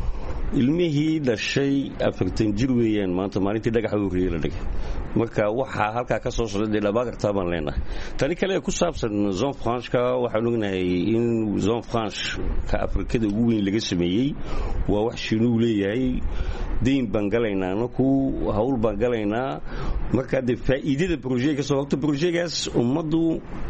ilmihii dhashay 40 jir weeyaan maanta maalintii dhagaxa uu reeyay la dhigay. marka waxa halka ka soo socday dhamaan kartaa baan leenahay. tani kale ku saabsan zone franche-ka waxaan ognahay in zone franche ka Afrikada ugu weyn laga sameeyay waa wax shiinuu leeyahay. deyn baan galaynaa anaku hawl baan galaynaa. marka faa'iidada project ka soo waqti projectgaas ummadu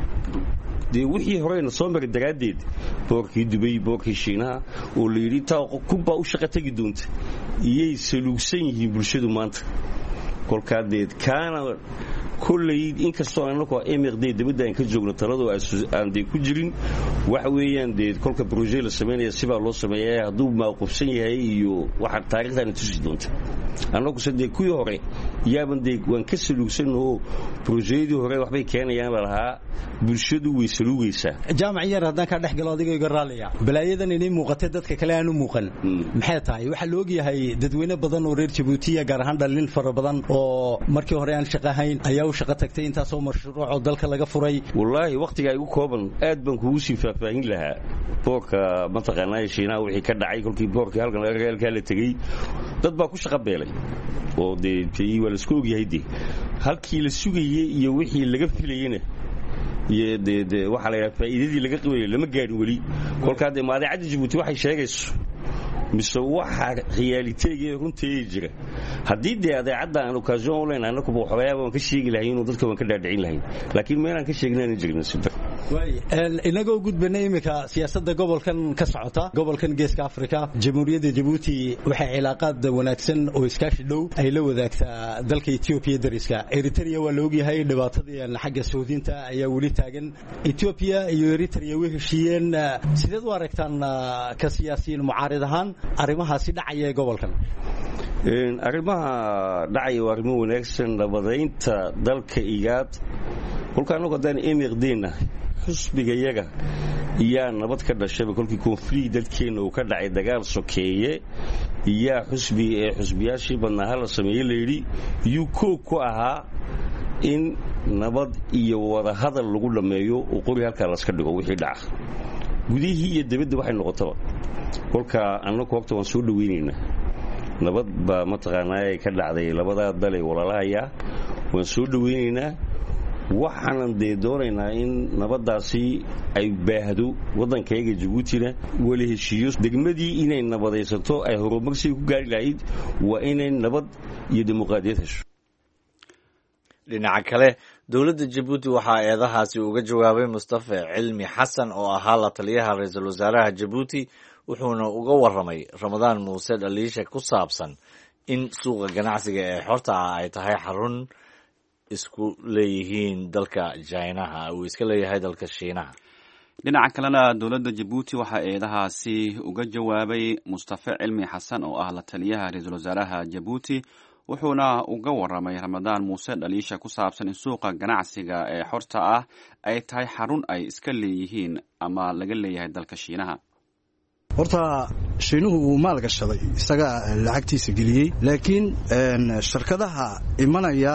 wixii horeyna soo maray daraadeed boorkii Dubai, boorkii Shiinaha oo la yidhi taa kubba u shaqo tagi doonta iyay saluugsan yihiin bulshadu maanta. kolkaadeed kaana kolley inkastoo anaku MRD dibadda aan ka joogno taladu aan ku jirin waxa weeyaan kolka project la sameeyo sibaa loo sameeyaa hadduu maaqubsan yahay iyo waxa taariikhdan tusi doonta. annaguse dee kuwii hore yaaban dee waan ka saluugsanoo brojeyadii hore waxbay keenayaan lalahaa bulshadu way saluugaysaa. jaamac yar haddaan kaa dhex galo adigayga raalliya balaayadan inay muuqatay dadka kale aan u muuqan maxay tahay? waxaa la ogyahay dadweyne badan oo reer Jabuutiya gaar ahaan dhalin fara badan oo markii hore aan shaqo ahayn ayaa u shaqo tagtay intaasoo mashruuc oo dalka laga furay. wallaahi waqtiga ay ugu kooban aad baan kugu sii faahfaahin lahaa boorka mataqaanaa Shiinaha wixii ka dhacay kolkii boorkii halkan la tegey dad baa ku shaqo beelay oo dee waa la isku ogyahay dee halkii la sugayey iyo wixii laga filayeyna iyo dee waxaa la yidhaha faa'iidadii laga qabayay lama gaadhin weli. kolkaa dee maadaacadda Jabuuti waxay sheegayso mise waxa realiteega runteeda jira haddii dee adeecadda aan occasion u leenahay annaguba waxyaaba waan ka sheegi lahayn inuu dadka waan ka dhaadhicin lahayn laakiin meelaan ka sheegnaan jirna sida inagoo gudbana iminka siyaasadda gobolkan ka socota gobolkan geeska Afrika jamhuuriyadda Jabuuti waxay cilaaqaad wanaagsan oo iskaashi dhow ay la wadaagtaa dalka Ethiopia dariska. Eritrea waa la ogyahay dhibaatadii xagga Suudiinta ayaa weli taagan. Ethiopia iyo Eritrea way heshiiyeen. sideed u aragtaan ka siyaasiyiin mucaarid ahaan arrimahaasi dhacaya gobolkan? arrimaha dhacaya waa arrimo wanaagsan nabadaynta dalka igaad kolkaan ugu hadaan emirdeena xusbigayaga iyaa nabad ka dhashay kolkii konflikt dalkeena uu ka dhacay dagaal sokeeye iyaa xusbiyaashii badnaa hala sameeyey layidhi yuu koog ku ahaa in nabad iyo wada hadal lagu dhammeeyo oo qori halkaa laska dhigo wixii dhaca gudihii iyo dibadda waxay noqotaba. kolkaa annagu waqti waan soo dhaweynaynaa nabad baa mataqaanaa ka dhacday labadaa dalay walaalahaya waan soo dhaweynaynaa waxaanan dee doonaynaa in nabaddaasi ay baahdo waddankayga Jabuutina wala heshiiyo degmadii inay nabadaysato ay horumarsi ku gaari lahayd waa inay nabad iyo dimuqraadiyad hesho. dhinaca kale dowladda Jabuuti waxaa eedahaasi uga jawaabay Mustafa Cilmi Xasan oo ahaa la taliyaha ra'iisul wasaaraha Jabuuti wuxuuna uga warramay Ramadaan Muuse Dhaliisha ku saabsan in suuqa ganacsiga ee xorta ah ay tahay xarun isku leeyihiin dalka Chinaha uu iska leeyahay dalka Shiinaha. dhinaca kalena dowladda Jabuuti waxaa eedahaasi uga jawaabay Mustafa Cilmi Xasan oo ah la taliyaha ra'iisul wasaaraha Jabuuti wuxuuna uga warramay Ramadaan Muuse Dhaliisha ku saabsan in suuqa ganacsiga ee xorta ah ay tahay xarun ay iska leeyihiin ama laga leeyahay dalka Shiinaha. horta Shiinuhu uu maal gashaday isaga lacagtiisa geliyay laakiin shirkadaha imanaya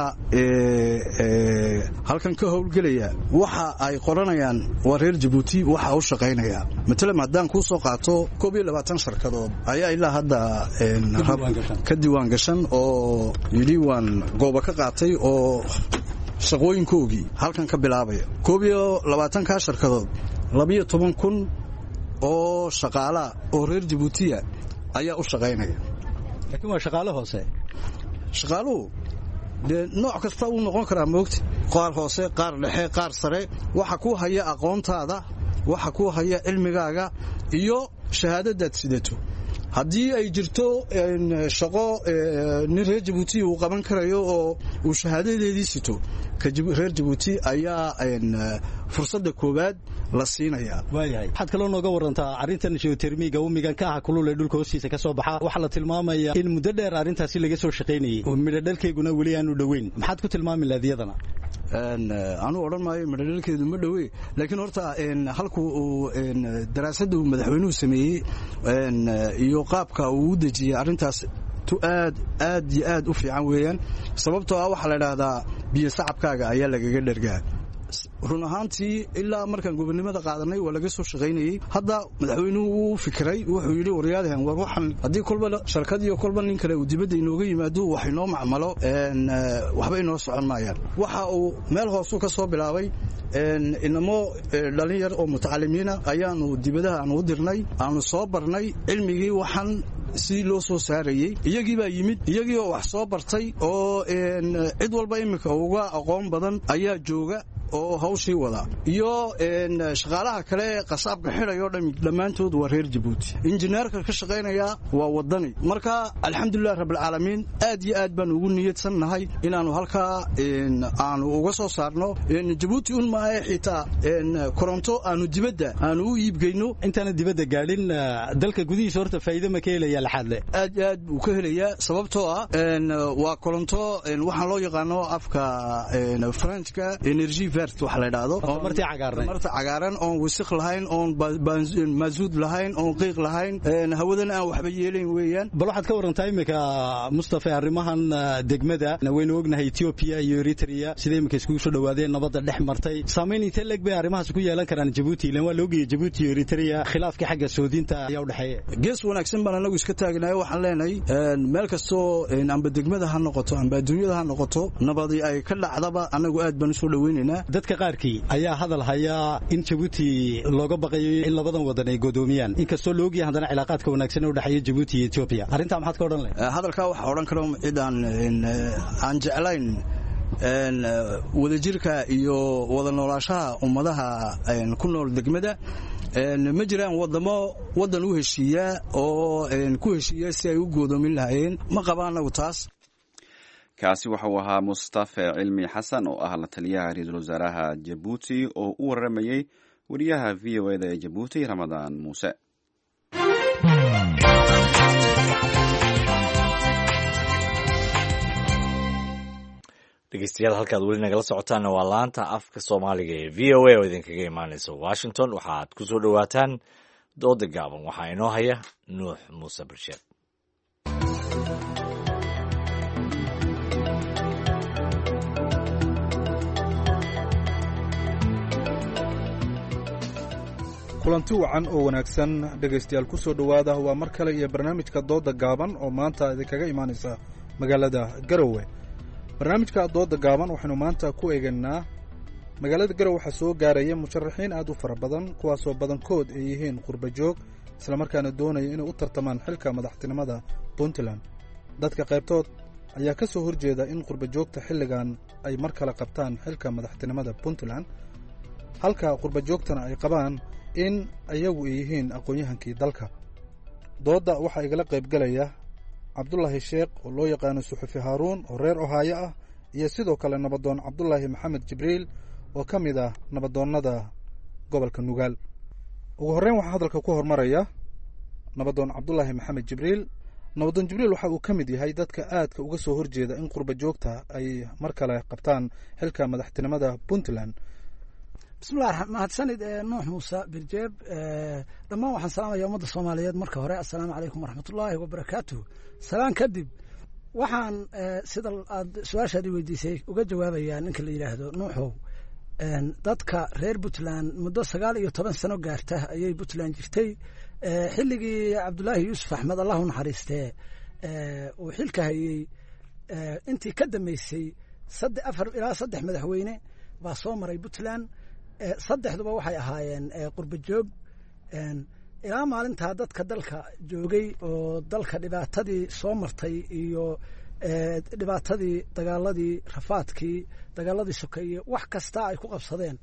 halkan ka howlgelaya waxa ay qoranayaan waa reer Jabuuti waxa uu shaqeynaya matala maadaan ku soo qaato 22 shirkadood ayaa ilaa hadda ka diiwaan gashan oo yidhi waan goobo ka qaatay oo shaqooyinkoogii halkan ka bilaabaya 22 ka shirkadood 12,000 oo shaqaala oo reer Jabuutiya ayaa u shaqeynaya laakiin waa shaqaale hoose shaqaaluhu dee nooc kasta uu noqon karaa moogta qaar hoose qaar dhexe qaar sare waxa ku haya aqoontaada waxa ku haya cilmigaaga iyo shahaadadaad sidato haddii ay jirto shaqo nin reer Jabuuti uu qaban karayo oo uu shahaadadeedii sito ka reer Jabuuti ayaa fursadda koowaad la siinaya. waayahay waxaad kaloo nooga warantaa arrintan geotermiga uumigan ka ah kulule dhulka hoostiisa ka soo baxa waxaa la tilmaamayaa in muddo dheer arrintaasi laga soo shaqaynayay oo midho dhalkeeguna weli aanu dhoweyn maxaad ku tilmaami lahayd iyadana? anu odhan maayo midho dhalkeedu ma dhowe laakiin horta halku uu daraasadda uu madaxweynuhu sameeyey iyo qaabka uu u dejiyey arrintaas aad iyo aad u fiican weeyaan sababtoo ah waxaa la idhaahdaa biyo sacabkaaga ayaa lagaga dhergaa. run ahaantii ilaa markaan gobonimada qaadanay waa laga soo shaqaynayay hadda madaxweynuhu uu fikiray wuxuu yidhi waryaadahan war waxaan haddii kolba shirkad iyo kolba nin kale uu dibadda inooga yimaado wax inoo macmalo waxba inoo socon maayaan. waxa uu meel hoosu ka soo bilaabay inamo dhalinyar oo mutacalimiina ayaanu dibadaha aanu u dirnay aanu soo barnay cilmigii waxaan si loo soo saarayay iyagii baa yimid iyagii oo wax soo bartay oo cid walba iminka uga aqoon badan ayaa jooga oo hawshii wada iyo shaqaalaha kale qasaabka xidhayo dhammaantood waa reer Jabuuti injineerka ka shaqaynaya waa wadani marka alxamdulillaah rabbil caalamiin aad iyo aad baan ugu niyadsannahay inaanu halkaa aanu uga soo saarno Jabuuti un maahe xitaa koronto aanu dibadda aanu u iibgeyno intaana dibadda gaadhin dalka gudihiisa horta faa'iido ma ka helaya laxaadle aad iyo aad buu ka helayaa sababtoo ah waa koronto waxaan loo yaqaano afka Frenchka energy vert waxa la yiraahdo marta cagaaran oo wasakh lahayn oo mazuud lahayn oo qiiq lahayn hawadana aan waxba yeelayn weeyaan bal waxaad ka warantaa imika Mustafa arrimahan degmada waynu ognahay Ethiopia iyo Eritrea sidee imika isku soo dhawaadeen nabadda dhex martay saameyn intee leeg bay arrimahaas ku yeelan karaan Djibouti ilaan waa loogeeyay Djibouti iyo Eritrea khilaafka xagga Suudiinta ayaa u dhaxeeya gees wanaagsan baan anagu iska taagnaay waxaan leenahay meel kasto amba degmada ha noqoto amba adduunyada ha noqoto nabadi ay ka dhacdaba anagu aad baan soo dhaweynaynaa dadka qaarkii ayaa hadal haya in Djibouti looga baqayo in labadan wadan ay godoomiyaan inkastoo la ogyahay hadana cilaaqaadka wanaagsan u dhaxeeya Djibouti iyo Ethiopia arrinta maxaad ka oran lahayd hadalka waxa oran karo ciidan aan jeclayn wadajirka iyo wada noolaashaha ummadaha ku nool degmada ma jiraan wadan u heshiiya oo ku heshiiya si ay u godoomin lahaayeen ma qabaanagu taas kaasi waxa uu ahaa Mustafa Cilmi Xasan oo ah la taliyaha ra'iisul wasaaraha Djibouti oo u waramayay wariyaha VOA-da ee Djibouti Ramadaan Muuse dhegeystayaal halkaad weli nagala socotaanna waa laanta afka soomaaliga ee VOA oo idinkaga imaanaysa Washington waxaad ku soo dhowaataan dooda gaaban waxaa inoo haya Nuux Muuse Barsheed kulanti wacan oo wanaagsan dhegaystayaal ku soo dhowaada waa mar kale iyo barnaamijka dooda gaaban oo maanta idinkaga imaanaysa magaalada Garowe barnaamijka dooda gaaban waxaanu maanta ku eegaynaa magaalada Garowe waxaa soo gaaraya musharaxiin aad u fara badan kuwaasoo badankood ay yihiin qurba joog isla markaana doonaya inay u tartamaan xilka madaxtinimada Puntland dadka qaybtood ayaa ka soo horjeeda in qurba joogta xilligan ay mar kale qabtaan xilka madaxtinimada Puntland halka qurba joogtana ay qabaan in ayagu ay yihiin aqoon-yahankii dalka dooda waxaa igala qaybgalaya Cabdullaahi Sheekh oo loo yaqaano Suxufi Haaruun oo reer Ohaayo ah iyo sidoo kale nabadoon Cabdullaahi Maxamed Jibriil oo ka mid ah nabadoonnada gobolka Nugaal ugu horreyn waxaa hadalka ku hormaraya nabadoon Cabdullaahi Maxamed Jibriil nabadoon Jibriil waxa uu ka mid yahay dadka aadka uga soo horjeeda in qurba joogta ay mar kale qabtaan xilka madaxtinimada Puntland bismillaah mahadsanid Nuux Muuse Barjeeb dhammaan waxaan salaamayaa ummadda Soomaaliyeed marka hore assalaamu calaykum waraxmatullaahi wabarakaatuh salaan kadib waxaan sida aad su'aashaadii weydiisay uga jawaabayaa ninka la yidhaahdo Nuuxow dadka reer Puntland muddo 19 sano gaarta ayay Puntland jirtay xilligii Cabdullaahi Yuusuf Axmed Allah u naxariistee uu xilka hayay intii ka dambeysay 4 ilaa 3 madaxweyne baa soo maray Puntland saddexduba waxay ahaayeen qurba joog ilaa maalintaa dadka dalka joogay oo dalka dhibaatadii soo martay iyo dhibaatadii dagaaladii rafaadkii dagaaladii sokeeye wax kasta ay ku qabsadeen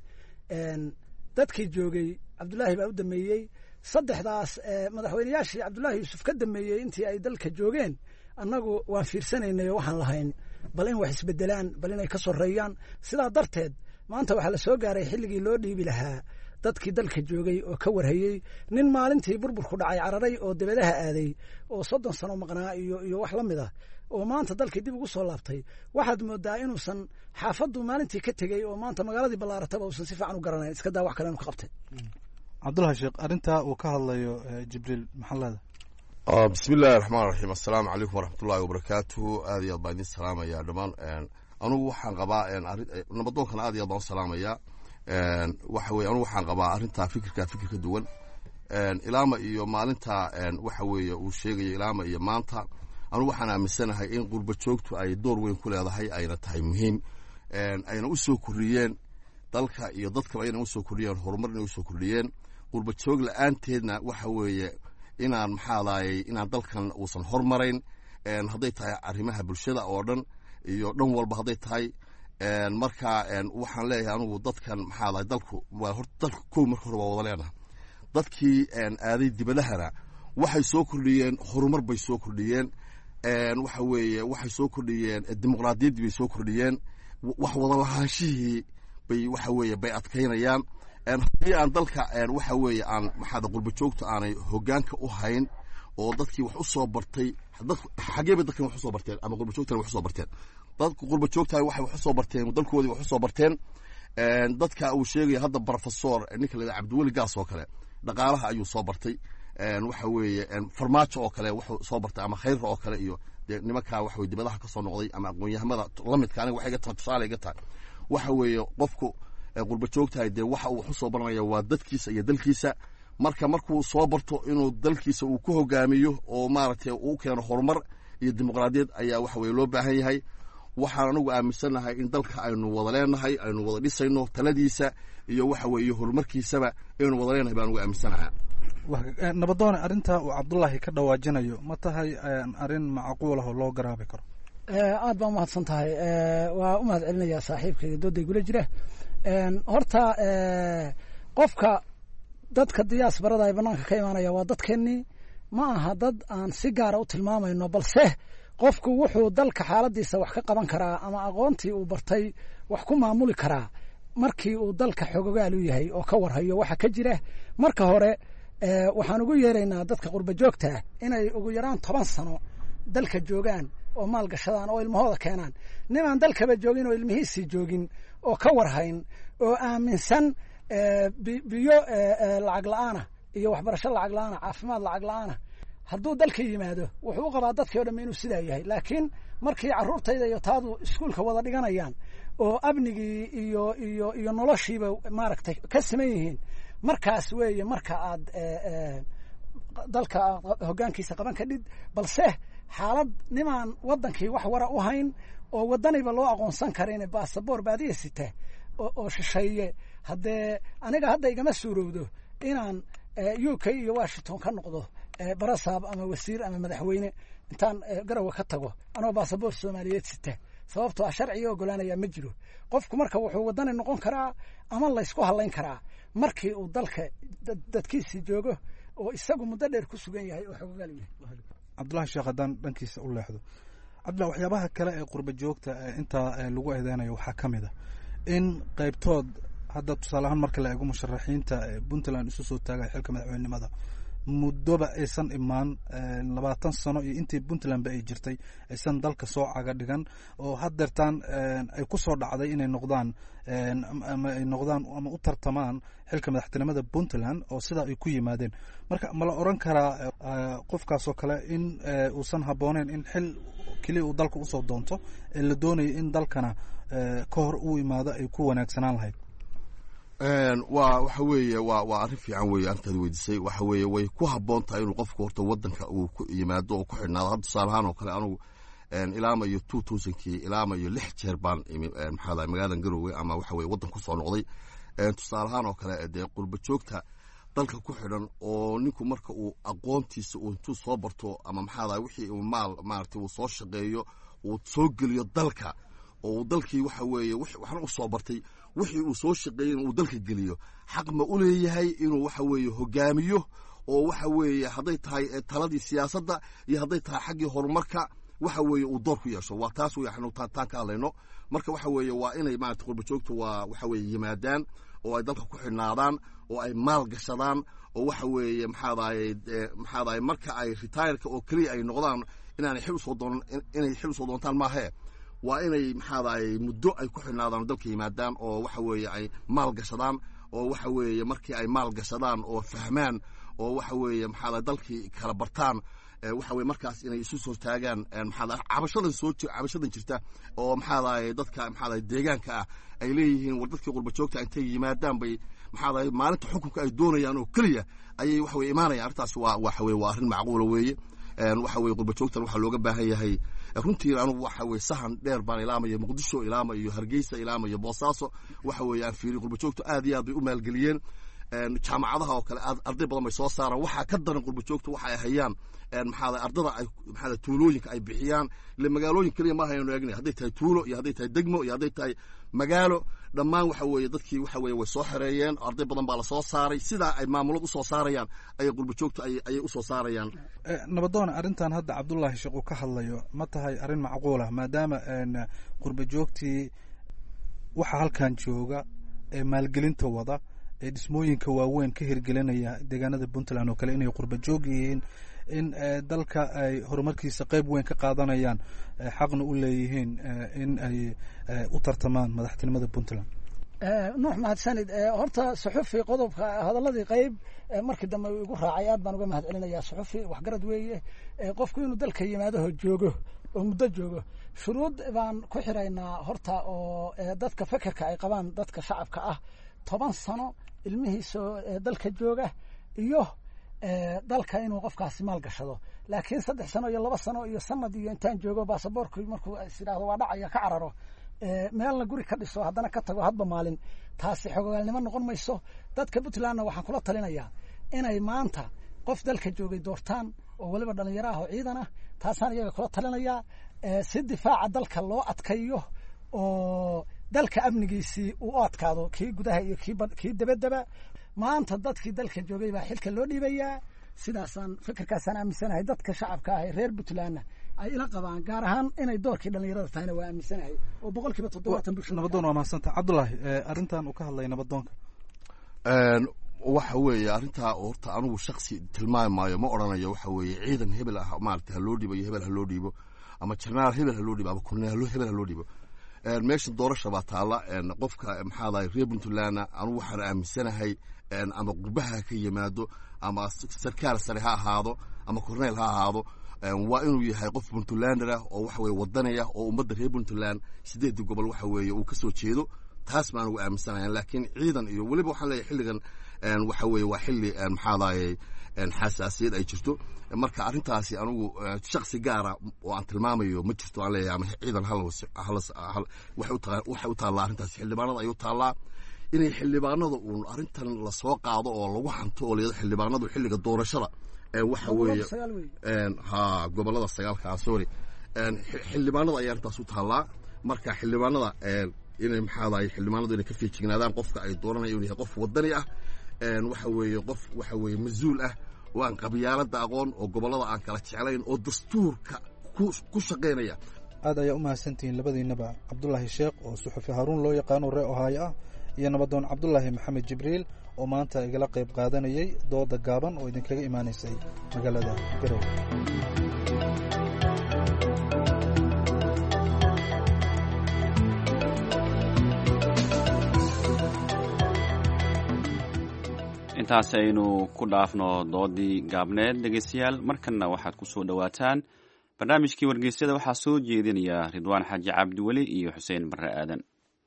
dadkii joogay Cabdullaahi baa u dameeyey saddexdaas madaxweynayaashii Cabdullaahi Yuusuf ka dameeyey intii ay dalka joogeen annagu waan fiirsanaynay waxaan lahayn bal in wax isbedelaan bal inay ka soreeyaan sidaa darteed maanta waxaa la soo gaaray xilligii loo dhiibi lahaa dadkii dalka joogay oo ka warhayey nin maalintii burburku dhacay cararay oo dibadaha aaday oo 30 sano maqnaa iyo wax la mid ah oo maanta dalkii dib ugu soo laabtay waxaad moodaa inuusan xaafaddu maalintii ka tegey oo maanta magaaladii ballaarataba uusan si fiican u garanayn iska daa wax kale inuu ka qabtay Cabdullaahi Sheekh arrintaa uu ka hadlayo Jibriil maxallada bismillaahi raxmaani raxiim assalaamu calaykum waraxmatullaahi wabarakaatuh aad iyo aad baan idin salaamayaa dhammaan anugu waxaan qabaa nabadoonkana aad iyo aad baan u salaamayaa waxa weeye anugu waxaan qabaa arrintaa fikir ka duwan ilaama iyo maalinta waxa weeye uu sheegayo ilaama iyo maanta anugu waxaan aaminsanahay in qurba joogtu ay door weyn ku leedahay ayna tahay muhiim ayna u soo kordhiyeen dalka iyo dadkaba ayna u soo kordhiyeen horumar inay u soo kordhiyeen qurba joog la'aanteedna waxa weeye inaan inaan dalkan uusan hormarayn hadday tahay arrimaha bulshada oo dhan iyo dhan walba hadday tahay marka waxaan leeyahay anigu dadkan maxaa dahay dalku waa horta dalku kow marka hore waa wada leenahay dadkii aaday dibadahana waxay soo kordhiyeen horumar bay soo kordhiyeen waxa weeye waxay soo kordhiyeen dimuqraadiyaddii bay soo kordhiyeen wax wada lahaanshihii bay waxa weeye bay adkaynayaan haddii aan dalka waxa weeye aan maxaa qurba joogta aanay hoggaanka u hayn oo dadkii wax u soo bartay xaggee bay dadkan wax u soo barteen ama qurba joogtana wax u soo barteen dadku qurba joogtahay waxay wax u soo barteen dalkoodii wax u soo barteen dadka uu sheegaya hadda professor ninka la Cabdiweli Gaas oo kale dhaqaalaha ayuu soo bartay waxa weeye farmaajo oo kale wuxuu soo bartay ama khayr oo kale iyo nimanka waxa weeye dibadaha ka soo noqday ama aqoon-yahamada la midka aniga waxay ga tusaale iga tahay waxa weeye qofku qurba joogtahay dee waxa uu wax u soo baranaya waa dadkiisa iyo dalkiisa markuu soo barto inuu dalkiisa uu ku hogaamiyo oo maaragtay uu keeno horumar iyo dimuqraadiyad ayaa waxa weeye loo baahan yahay waxaan anigu aaminsanahay in dalka aynu wada leenahay aynu wada dhisayno taladiisa iyo waxa weeye horumarkiisaba aynu wada leenahay baan ugu aaminsanahay nabadoone arrinta uu cabdullaahi ka dhawaajinayo ma tahay arrin macquul ah oo loo garaabi karo aad baa umahadsan tahay waa u mahad celinayaa saaxiibkayga dooday gula jira horta qofka dadka diyaasbarada ee banaanka ka imaanaya waa dadkeennii ma aha dad aan si gaara u tilmaamayno balse qofku wuxuu dalka xaaladiisa wax ka qaban karaa ama aqoontii uu bartay wax ku maamuli karaa markii uu dalka xogogaal u yahay oo ka warhayo waxa ka jira marka hore waxaan ugu yeeraynaa dadka qurba joogta inay ugu yaraan 10 sano dalka joogaan oo maal gashadaan oo ilmahooda keenaan nimaan dalkaba joogin oo ilmihiisii joogin oo ka warhayn oo aaminsan biyo lacag la'aana iyo waxbarasho lacag la'aana caafimaad lacag la'aana hadduu dalka yimaado wuxuu u qabaa dadkii oo dhan inuu sidaa yahay laakiin markii carruurtayda iyo taadu iskuulka wada dhiganayaan oo amnigii iyo noloshiiba maaragtay ka siman yihiin markaas weeye marka aad dalka hoggaankiisa qaban kadhid balse xaalad nimaan waddankii wax wara u hayn oo waddaniba loo aqoonsan karin baasaboor baadiya sita oo shisheeye haddee aniga hadda igama suurowdo inaan UK iyo Washington ka noqdo barasaab ama wasiir ama madaxweyne intaan garowa ka tago anoo baasaboor Soomaaliyeed sita sababtoo ah sharciga ogolaanaya ma jiro qofku marka wuxuu waddani noqon karaa ama la isku halayn karaa markii uu dalka dadkiisii joogo oo isagu muddo dheer ku sugan yahay oo xogogaal yahay cabdullaahi sheekh haddaan dhankiisa u leexdo cabdullahi waxyaabaha kale ee qurba joogta inta lagu eedeynayo waxaa ka mid ah in qaybtood hadda tusaale ahaan marka la eego musharaxiinta Puntland isu soo taagay xilka madaxweynenimada muddoba aysan imaan 20 sano iyo intii Puntland ba ay jirtay aysan dalka soo caga dhigan oo haddeertaan ay ku soo dhacday inay noqdaan ama u tartamaan xilka madaxtinimada Puntland oo sida ay ku yimaadeen marka ma la oran karaa qofkaas oo kale in uusan habooneen in xil kaliya uu dalka u soo doonto ee la doonayo in dalkana ka hor uu imaado ay ku wanaagsanaan lahayd waxa weeye waa arrin fiican weeye arrintaad weydiisay waxa weeye way ku habboon tahay inuu qofku horta waddanka uu ku yimaado oo ku xidhnaado hadda tusaale ahaan oo kale anugu ilaamayo 2000kii ilaamayo 6 jeer baan maxaa dahay magaaladan Garowe ama waxa weeye waddan ku soo noqday tusaale ahaan oo kale dee qurba joogta dalka ku xidhan oo ninku marka uu aqoontiisa uu intuu soo barto ama maxaa dahay wixii uu maaragtay uu soo shaqeeyo uu soo geliyo dalka oo dalkii waxa weeye waxna u soo bartay wixii uu soo shaqeeyay uu dalka geliyo xaq ma u leeyahay inuu waxa weeye hogaamiyo oo waxa weeye hadday tahay taladii siyaasadda iyo hadday tahay xaggii horumarka waxa weeye uu door ku yeesho waa taas weeye taan ka hadlayno marka waxa weeye waa inay maaragtay qurba joogtu waa waxa weeye yimaadaan oo ay dalka ku xidhnaadaan oo ay maal gashadaan oo waxa weeye maxaa dahay marka ay retireka oo keliya ay noqdaan inaanay xil usoo doonan inay xil usoo doontaan maahe waa inay maxaa dahay muddo ay ku xidhnaadaan dalka yimaadaan oo waxa weeye ay maal gashadaan oo waxa weeye markii ay maal gashadaan oo fahmaan oo waxa weeye maxaa dahay dalkii kala bartaan waxa weeye markaas inay isu soo taagaan maxaa dahay cabashadan jirta oo maxaa dahay dadka maxaa dahay deegaanka ah ay leeyihiin war dadkii qurba joogta intay yimaadaan bay maxaa dahay maalinta xukunka ay doonayaan oo keliya ayay waxa weeye imaanayaan arrintaas waxa weeye waa arrin macquula weeye waxa weeye qurba joogtan waxaa looga baahan yahay runtii anugu waxa weeye sahan dheer baan ilaamaya Muqdisho ilaamayo Hargeysa ilaamayo Boosaaso waxa weeye aan fiiri qurba joogtu aad iyo aad bay u maalgeliyeen jaamacadaha oo kale arday badan bay soo saaraan waxaa ka daran qurba joogta waxa ay hayaan ardada ay tuulooyinka ay bixiyaan ile magaalooyin keliya ma hayno eegnay hadday tahay tuulo iyo hadday tahay degmo iyo hadday tahay magaalo dhammaan waxa weeye dadkii waxa weeye way soo xereeyeen arday badan baa la soo saaray sidaa ay maamulad u soo saarayaan ayay qurba joogta ayay u soo saarayaan nabadoon arrintan hadda cabdullaahi sheekh uu ka hadlayo ma tahay arrin macquul ah maadaama qurba joogtii waxa halkan jooga ee maalgelinta wada ee dhismooyinka waaweyn ka hirgelinaya deegaanada puntland oo kale inay qurba joog yihiin in dalka ay horumarkiisa qayb weyn ka qaadanayaan xaqna u leeyihiin in ay u tartamaan madaxtinimada puntland nuux mahadsanid horta suxufi qodobka hadaladii qayb markii dambe igu raacay aad baan uga mahad celinayaa suxufi waxgarad weeye qofku inuu dalka yimaado joogo oo muddo joogo shuruud baan ku xiraynaa horta oo dadka fekerka ay qabaan dadka shacabka ah 10 sano ilmihiisa dalka jooga iyo dalka inuu qofkaasi maal gashado laakiin 3 sano iyo 2 sano iyo sanad iyo intaan joogo baasaboorku markuu isiraahdo waa dhacaya ka cararo meelna guri ka dhiso haddana ka tago hadba maalin taasi xogogaalnimo noqon mayso dadka puntlandna waxaan kula talinayaa inay maanta qof dalka joogay doortaan oo waliba dhalinyaro ah oo ciidan ah taasaan iyaga kula talinayaa si difaaca dalka loo adkayo oo dalka amnigiisii uu adkaado kii gudaha iyo kii dabadaba maanta dadkii dalka joogay baa xilka loo dhiibayaa sidaasaan fikirkaasaan aaminsanahay dadka shacabka ah ee reer puntlandna ay ila qabaan gaar ahaan inay doorkii dhalinyarada tahayna waa aaminsanahay oo 70% bulshada nabadoon waa mahadsantahay cabdullaahi arrintan uu ka hadlay nabadoonka waxa weeye arrintaa horta anigu shaksi tilmaami maayo ma odhanayo waxa weeye ciidan hebel ah maaragtay ha loo dhiibo iyo hebel ha loo dhiibo ama jenaraal hebel ha loo dhiibo ama kolonel hebel ha loo dhiibo meesha doorasha baa taalla qofka maxaa dahay reer puntlandna anigu waxaan aaminsanahay ama qurbaha ka yimaado ama sarkaal sare ha ahaado ama korneyl ha ahaado waa inuu yahay qof puntlander ah oo waxa weye wadanaya oo ummadda reer puntland 8 gobol waxa weeye uu ka soo jeedo taas baan ugu aaminsanayaa laakiin ciidan iyo waliba waxaan leeyahay xilligan waxa weeye waa xilli maxaa dahay xasaasiyad ay jirto marka arrintaasi anigu shaksi gaara oo aan tilmaamayo ma jirto aan leeyahay ama ciidan waxay u taallaa arrintaasi xildhibaanada ayuu taallaa inay xildhibaanada uun arrintan lasoo qaado oo lagu hanto oo layado xildhibaanadu xilliga doorashada waxa weeye gobolada 9 sorry xildhibaanada ayaa arrintaas u taallaa marka xildhibaanada inay maxaa dahay xildhibaanadu inay ka feejignaadaan qofka ay dooranayaan inuu yahay qof wadani ah waxa weeye qof waxa weeye mas'uul ah oo aan qabyaalada aqoon oo gobolada aan kala jeclayn oo dastuurka ku shaqeynaya aad ayaa u mahadsantihiin labadiinaba cabdullaahi sheekh oo suxufi haaruun loo yaqaano ree ohaayo ah iyo nabadoon cabdullaahi maxamed jibriil oo maanta igala qayb qaadanayay dooda gaaban oo idinkaga imaanaysay magaalada garowe intaas aynu ku dhaafno doodii gaabneed dhegeystayaal markanna waxaad ku soo dhowaataan barnaamijkii wargeysyada waxaa soo jeedinaya ridwaan xaaji cabdiweli iyo xuseen barre aadan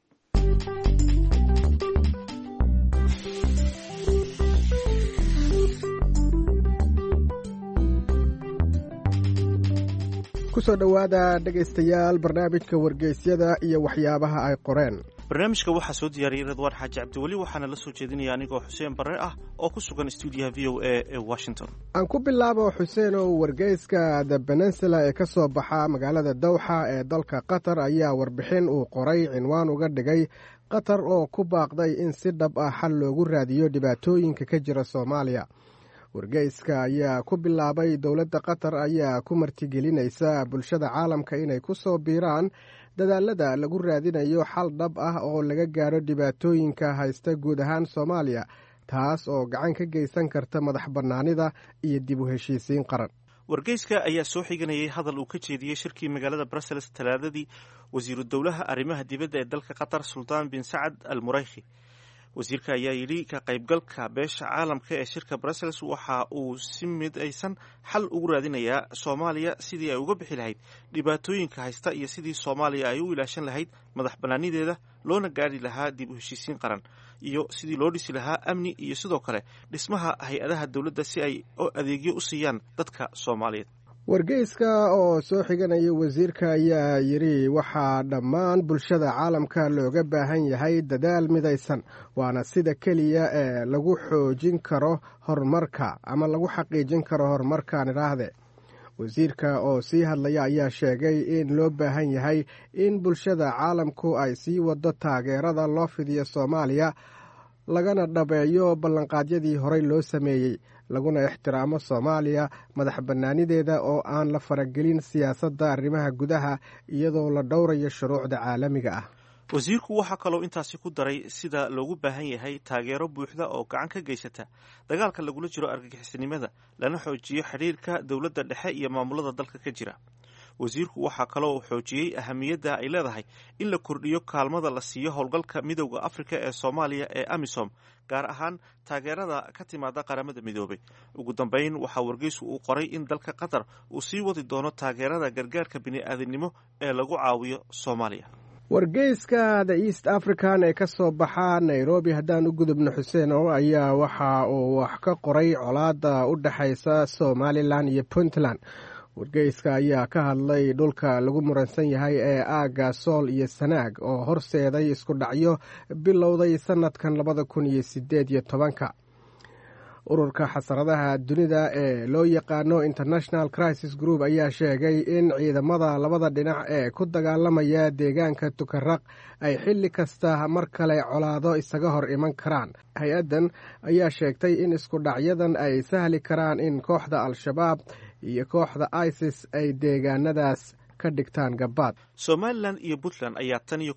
kusoo dhowaada dhegaystayaal barnaamijka wargeysyada iyo waxyaabaha ay qoreen barnaamijka waxaa soo diyaariyey ridwaan xaaji cabdiweli waxaana la soo jeedinaya anigoo xuseen barre ah oo ku sugan stuudiyaha v o a ee washington aan ku bilaabo xuseenow wargeyska the peninsula ee ka soo baxa magaalada dawxa ee dalka qatar ayaa warbixin uu qoray cinwaan uga dhigay qatar oo ku baaqday in si dhab ah xal loogu raadiyo dhibaatooyinka ka jira soomaaliya wargeyska ayaa ku bilaabay dowladda qatar ayaa ku martigelinaysa bulshada caalamka inay ku soo biiraan dadaalada lagu raadinayo xal dhab ah oo laga gaaro dhibaatooyinka haysta guud ahaan soomaaliya taas oo gacan ka geysan karta madax bannaanida iyo dib u heshiisiin qaran wargeyska ayaa soo xiganayay hadal uu ka jeediyey shirkii magaalada brussels talaadadii wasiiru dowlaha arrimaha dibadda ee dalka qatar sultaan bin sacad al muraykhi wasiirka ayaa yidhi ka qaybgalka beesha caalamka ee shirka brussels waxa uu si midaysan xal ugu raadinayaa soomaaliya sidii ay uga bixi lahayd dhibaatooyinka haysta iyo sidii soomaaliya ay u ilaashan lahayd madax bannaanideeda loona gaari lahaa dib u heshiisiin qaran iyo sidii loo dhisi lahaa amni iyo sidoo kale dhismaha hay-adaha dowladda si ay adeegyo u siiyaan dadka soomaaliyeed wargeyska oo soo xiganaya wasiirka ayaa yidhi waxaa dhammaan bulshada caalamka looga baahan yahay dadaal midaysan waana sida keliya ee lagu xoojin karo horumarka ama lagu xaqiijin karo horumarkan idhaahde wasiirka oo sii hadlaya ayaa sheegay in loo baahan yahay in bulshada caalamku ay sii wado taageerada loo fidiyo soomaaliya lagana dhabeeyo ballanqaadyadii horey loo sameeyey laguna ixtiraamo soomaaliya madax bannaanideeda oo aan la faragelin siyaasadda arrimaha gudaha iyadoo la dhowrayo shuruucda caalamiga ah wasiirku waxaa kaloo intaasi ku daray sida loogu baahan yahay taageero buuxda oo gacan ka geysata dagaalka lagula jiro argagixisnimada lana xoojiyo xidhiirka dowladda dhexe iyo maamulada dalka ka jira wasiirku waxaa kaloo xoojiyey ahamiyadda ay leedahay in la kordhiyo kaalmada la siiyo howlgalka midowda afrika ee soomaaliya ee amisom gaar ahaan taageerada ka timaada qaramada midoobay ugu dambeyn waxaa wargeysu uu qoray in dalka qatar uu sii wadi doono taageerada gargaarka bini'aadanimo ee lagu caawiyo soomaaliya wargeyska the east african ee ka soo baxa nairobi haddaan u gudubno xuseen oo ayaa waxa uu wax ka qoray colaadda u dhexaysa somalilan iyo puntland wargeyska ayaa ka hadlay dhulka lagu muransan yahay ee aagga sool iyo sanaag oo horseeday isku dhacyo bilowday sannadkan 2018 ururka xasaradaha dunida ee loo yaqaano international crisis group ayaa sheegay in ciidamada labada dhinac ee ku dagaalamaya deegaanka tukaraq ay xilli kasta mar kale colaado isaga hor iman karaan hay-addan ayaa sheegtay in isku dhacyadan ay sahli karaan in kooxda al-shabaab iyo kooxda isis ay deegaanadaas ka dhigtaan gabaad somalilan iyo puntland ayaa tan iyo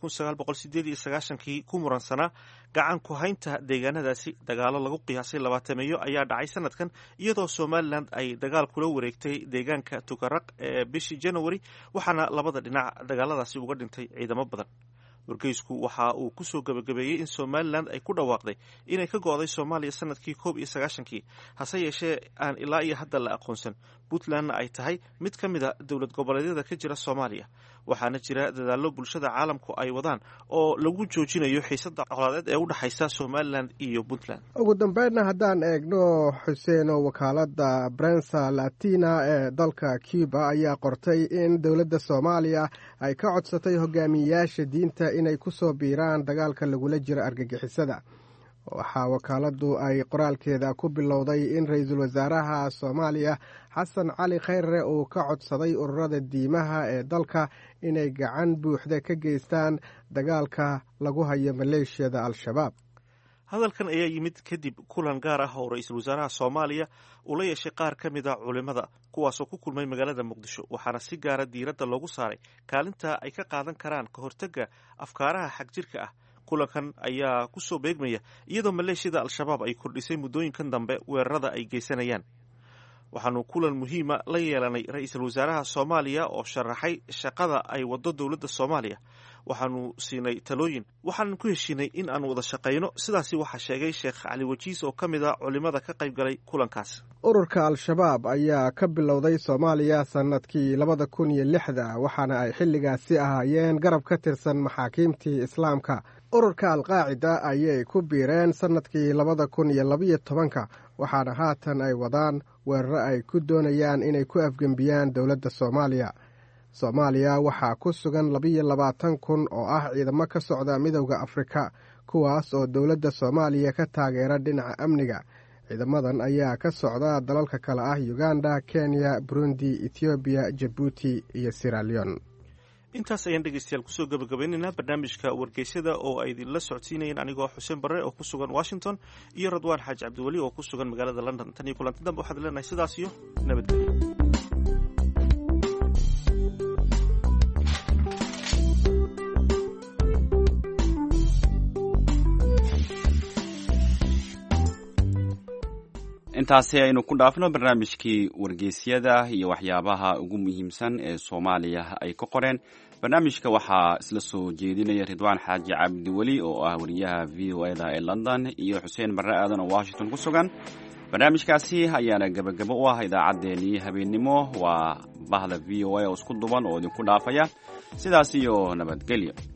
1989kii ku muransanaa gacan ku haynta deegaanadaasi dagaalo lagu qiyaasay 20 ayaa dhacay sanadkan iyadoo somalilan ay dagaal kula wareegtay deegaanka tukaraq ee bishii january waxaana labada dhinac dagaaladaasi uga dhintay ciidamo badan wargeysku waxa uu ku soo gabagabeeyey in somalilan ay ku dhawaaqday inay ka go'day soomaaliya sanadkii 1991kii hase yeeshee aan ilaa iyo hadda la aqoonsan puntlandna ay tahay mid ka mida dowlad goboleedyada ka jira soomaaliya waxaana jira dadaallo bulshada caalamku ay wadaan oo lagu joojinayo xiisadda colaadeed ee u dhexaysa somalilan iyo puntland ugu dambeynna haddaan eegno xuseen oo wakaaladda brensa latina ee dalka cuba ayaa qortay in dowladda soomaaliya ay ka codsatay hogaamiyeyaasha diinta inay ku soo biiraan dagaalka lagula jiro argagixisada waxaa wakaaladdu ay qoraalkeeda ku bilowday in ra-iisul wasaaraha soomaaliya xasan cali khayre uu ka codsaday ururada diimaha ee dalka inay gacan buuxda ka geystaan dagaalka lagu hayo maleeshiyada al-shabaab hadalkan ayaa yimid kadib kulan gaar ah oo ra-iisul wasaaraha soomaaliya uu la yeeshay qaar ka mid a culimmada kuwaasoo ku kulmay magaalada muqdisho waxaana si gaara diiradda loogu saaray kaalinta ay ka qaadan karaan ka hortagga afkaaraha xagjirka ah kulankan ayaa ku soo beegmaya iyadoo maleeshiyada al-shabaab ay kordhisay muddooyinkan dambe weerarada ay geysanayaan waxaanu kulan muhiima la yeelanay ra-iisul wasaaraha soomaaliya oo sharaxay shaqada ay waddo dowladda soomaaliya waxaanu siinay talooyin waxaanan ku heshiinay in aan wada shaqayno sidaasi waxaa sheegay sheekh cali wajiis oo ka mid a culimmada ka qayb galay kulankaas ururka al-shabaab ayaa ka bilowday soomaaliya sannadkii 2006 waxaana ay xilligaasi ahaayeen garab ka tirsan maxaakiimtii islaamka ururka alqaacida ayay ku biireen sannadkii 2012 waxaana haatan ay wadaan weeraro ay ku doonayaan inay ku afgembiyaan dowladda soomaaliya soomaaliya waxaa ku sugan 22,000 oo ah ciidamo ka socda midowda afrika kuwaas oo dowladda soomaaliya ka taageera dhinaca amniga ciidamadan ayaa ka socda dalalka kale ah uganda kenya burundi ethoobiya jabuuti iyo siraleon intaas ayaan dhegeystayaal kusoo gabagabaynaynaa barnaamijka wargeysyada oo ay idinla socodsiinayeen anigoo xuseen barre oo ku sugan washington iyo radwaan xaaji cabdiweli oo ku sugan magaalada london tan iyo kulanti dambe waxaad leenahay sidaas iyo nabadgelyo intaasi aynu ku dhaafno barnaamijkii wargeysyada iyo waxyaabaha ugu muhiimsan ee soomaaliya ay ka qoreen barnaamijka waxaa isla soo jeedinaya ridwaan xaaji cabdiweli oo ah wariyaha v o eda ee london iyo xuseen barre aadan oo washington ku sugan barnaamijkaasi ayaana gebagabo u ah idaacaddeenii habeennimo waa bahda v o a oo isku duban oo idinku dhaafaya sidaas iyo nabadgelyo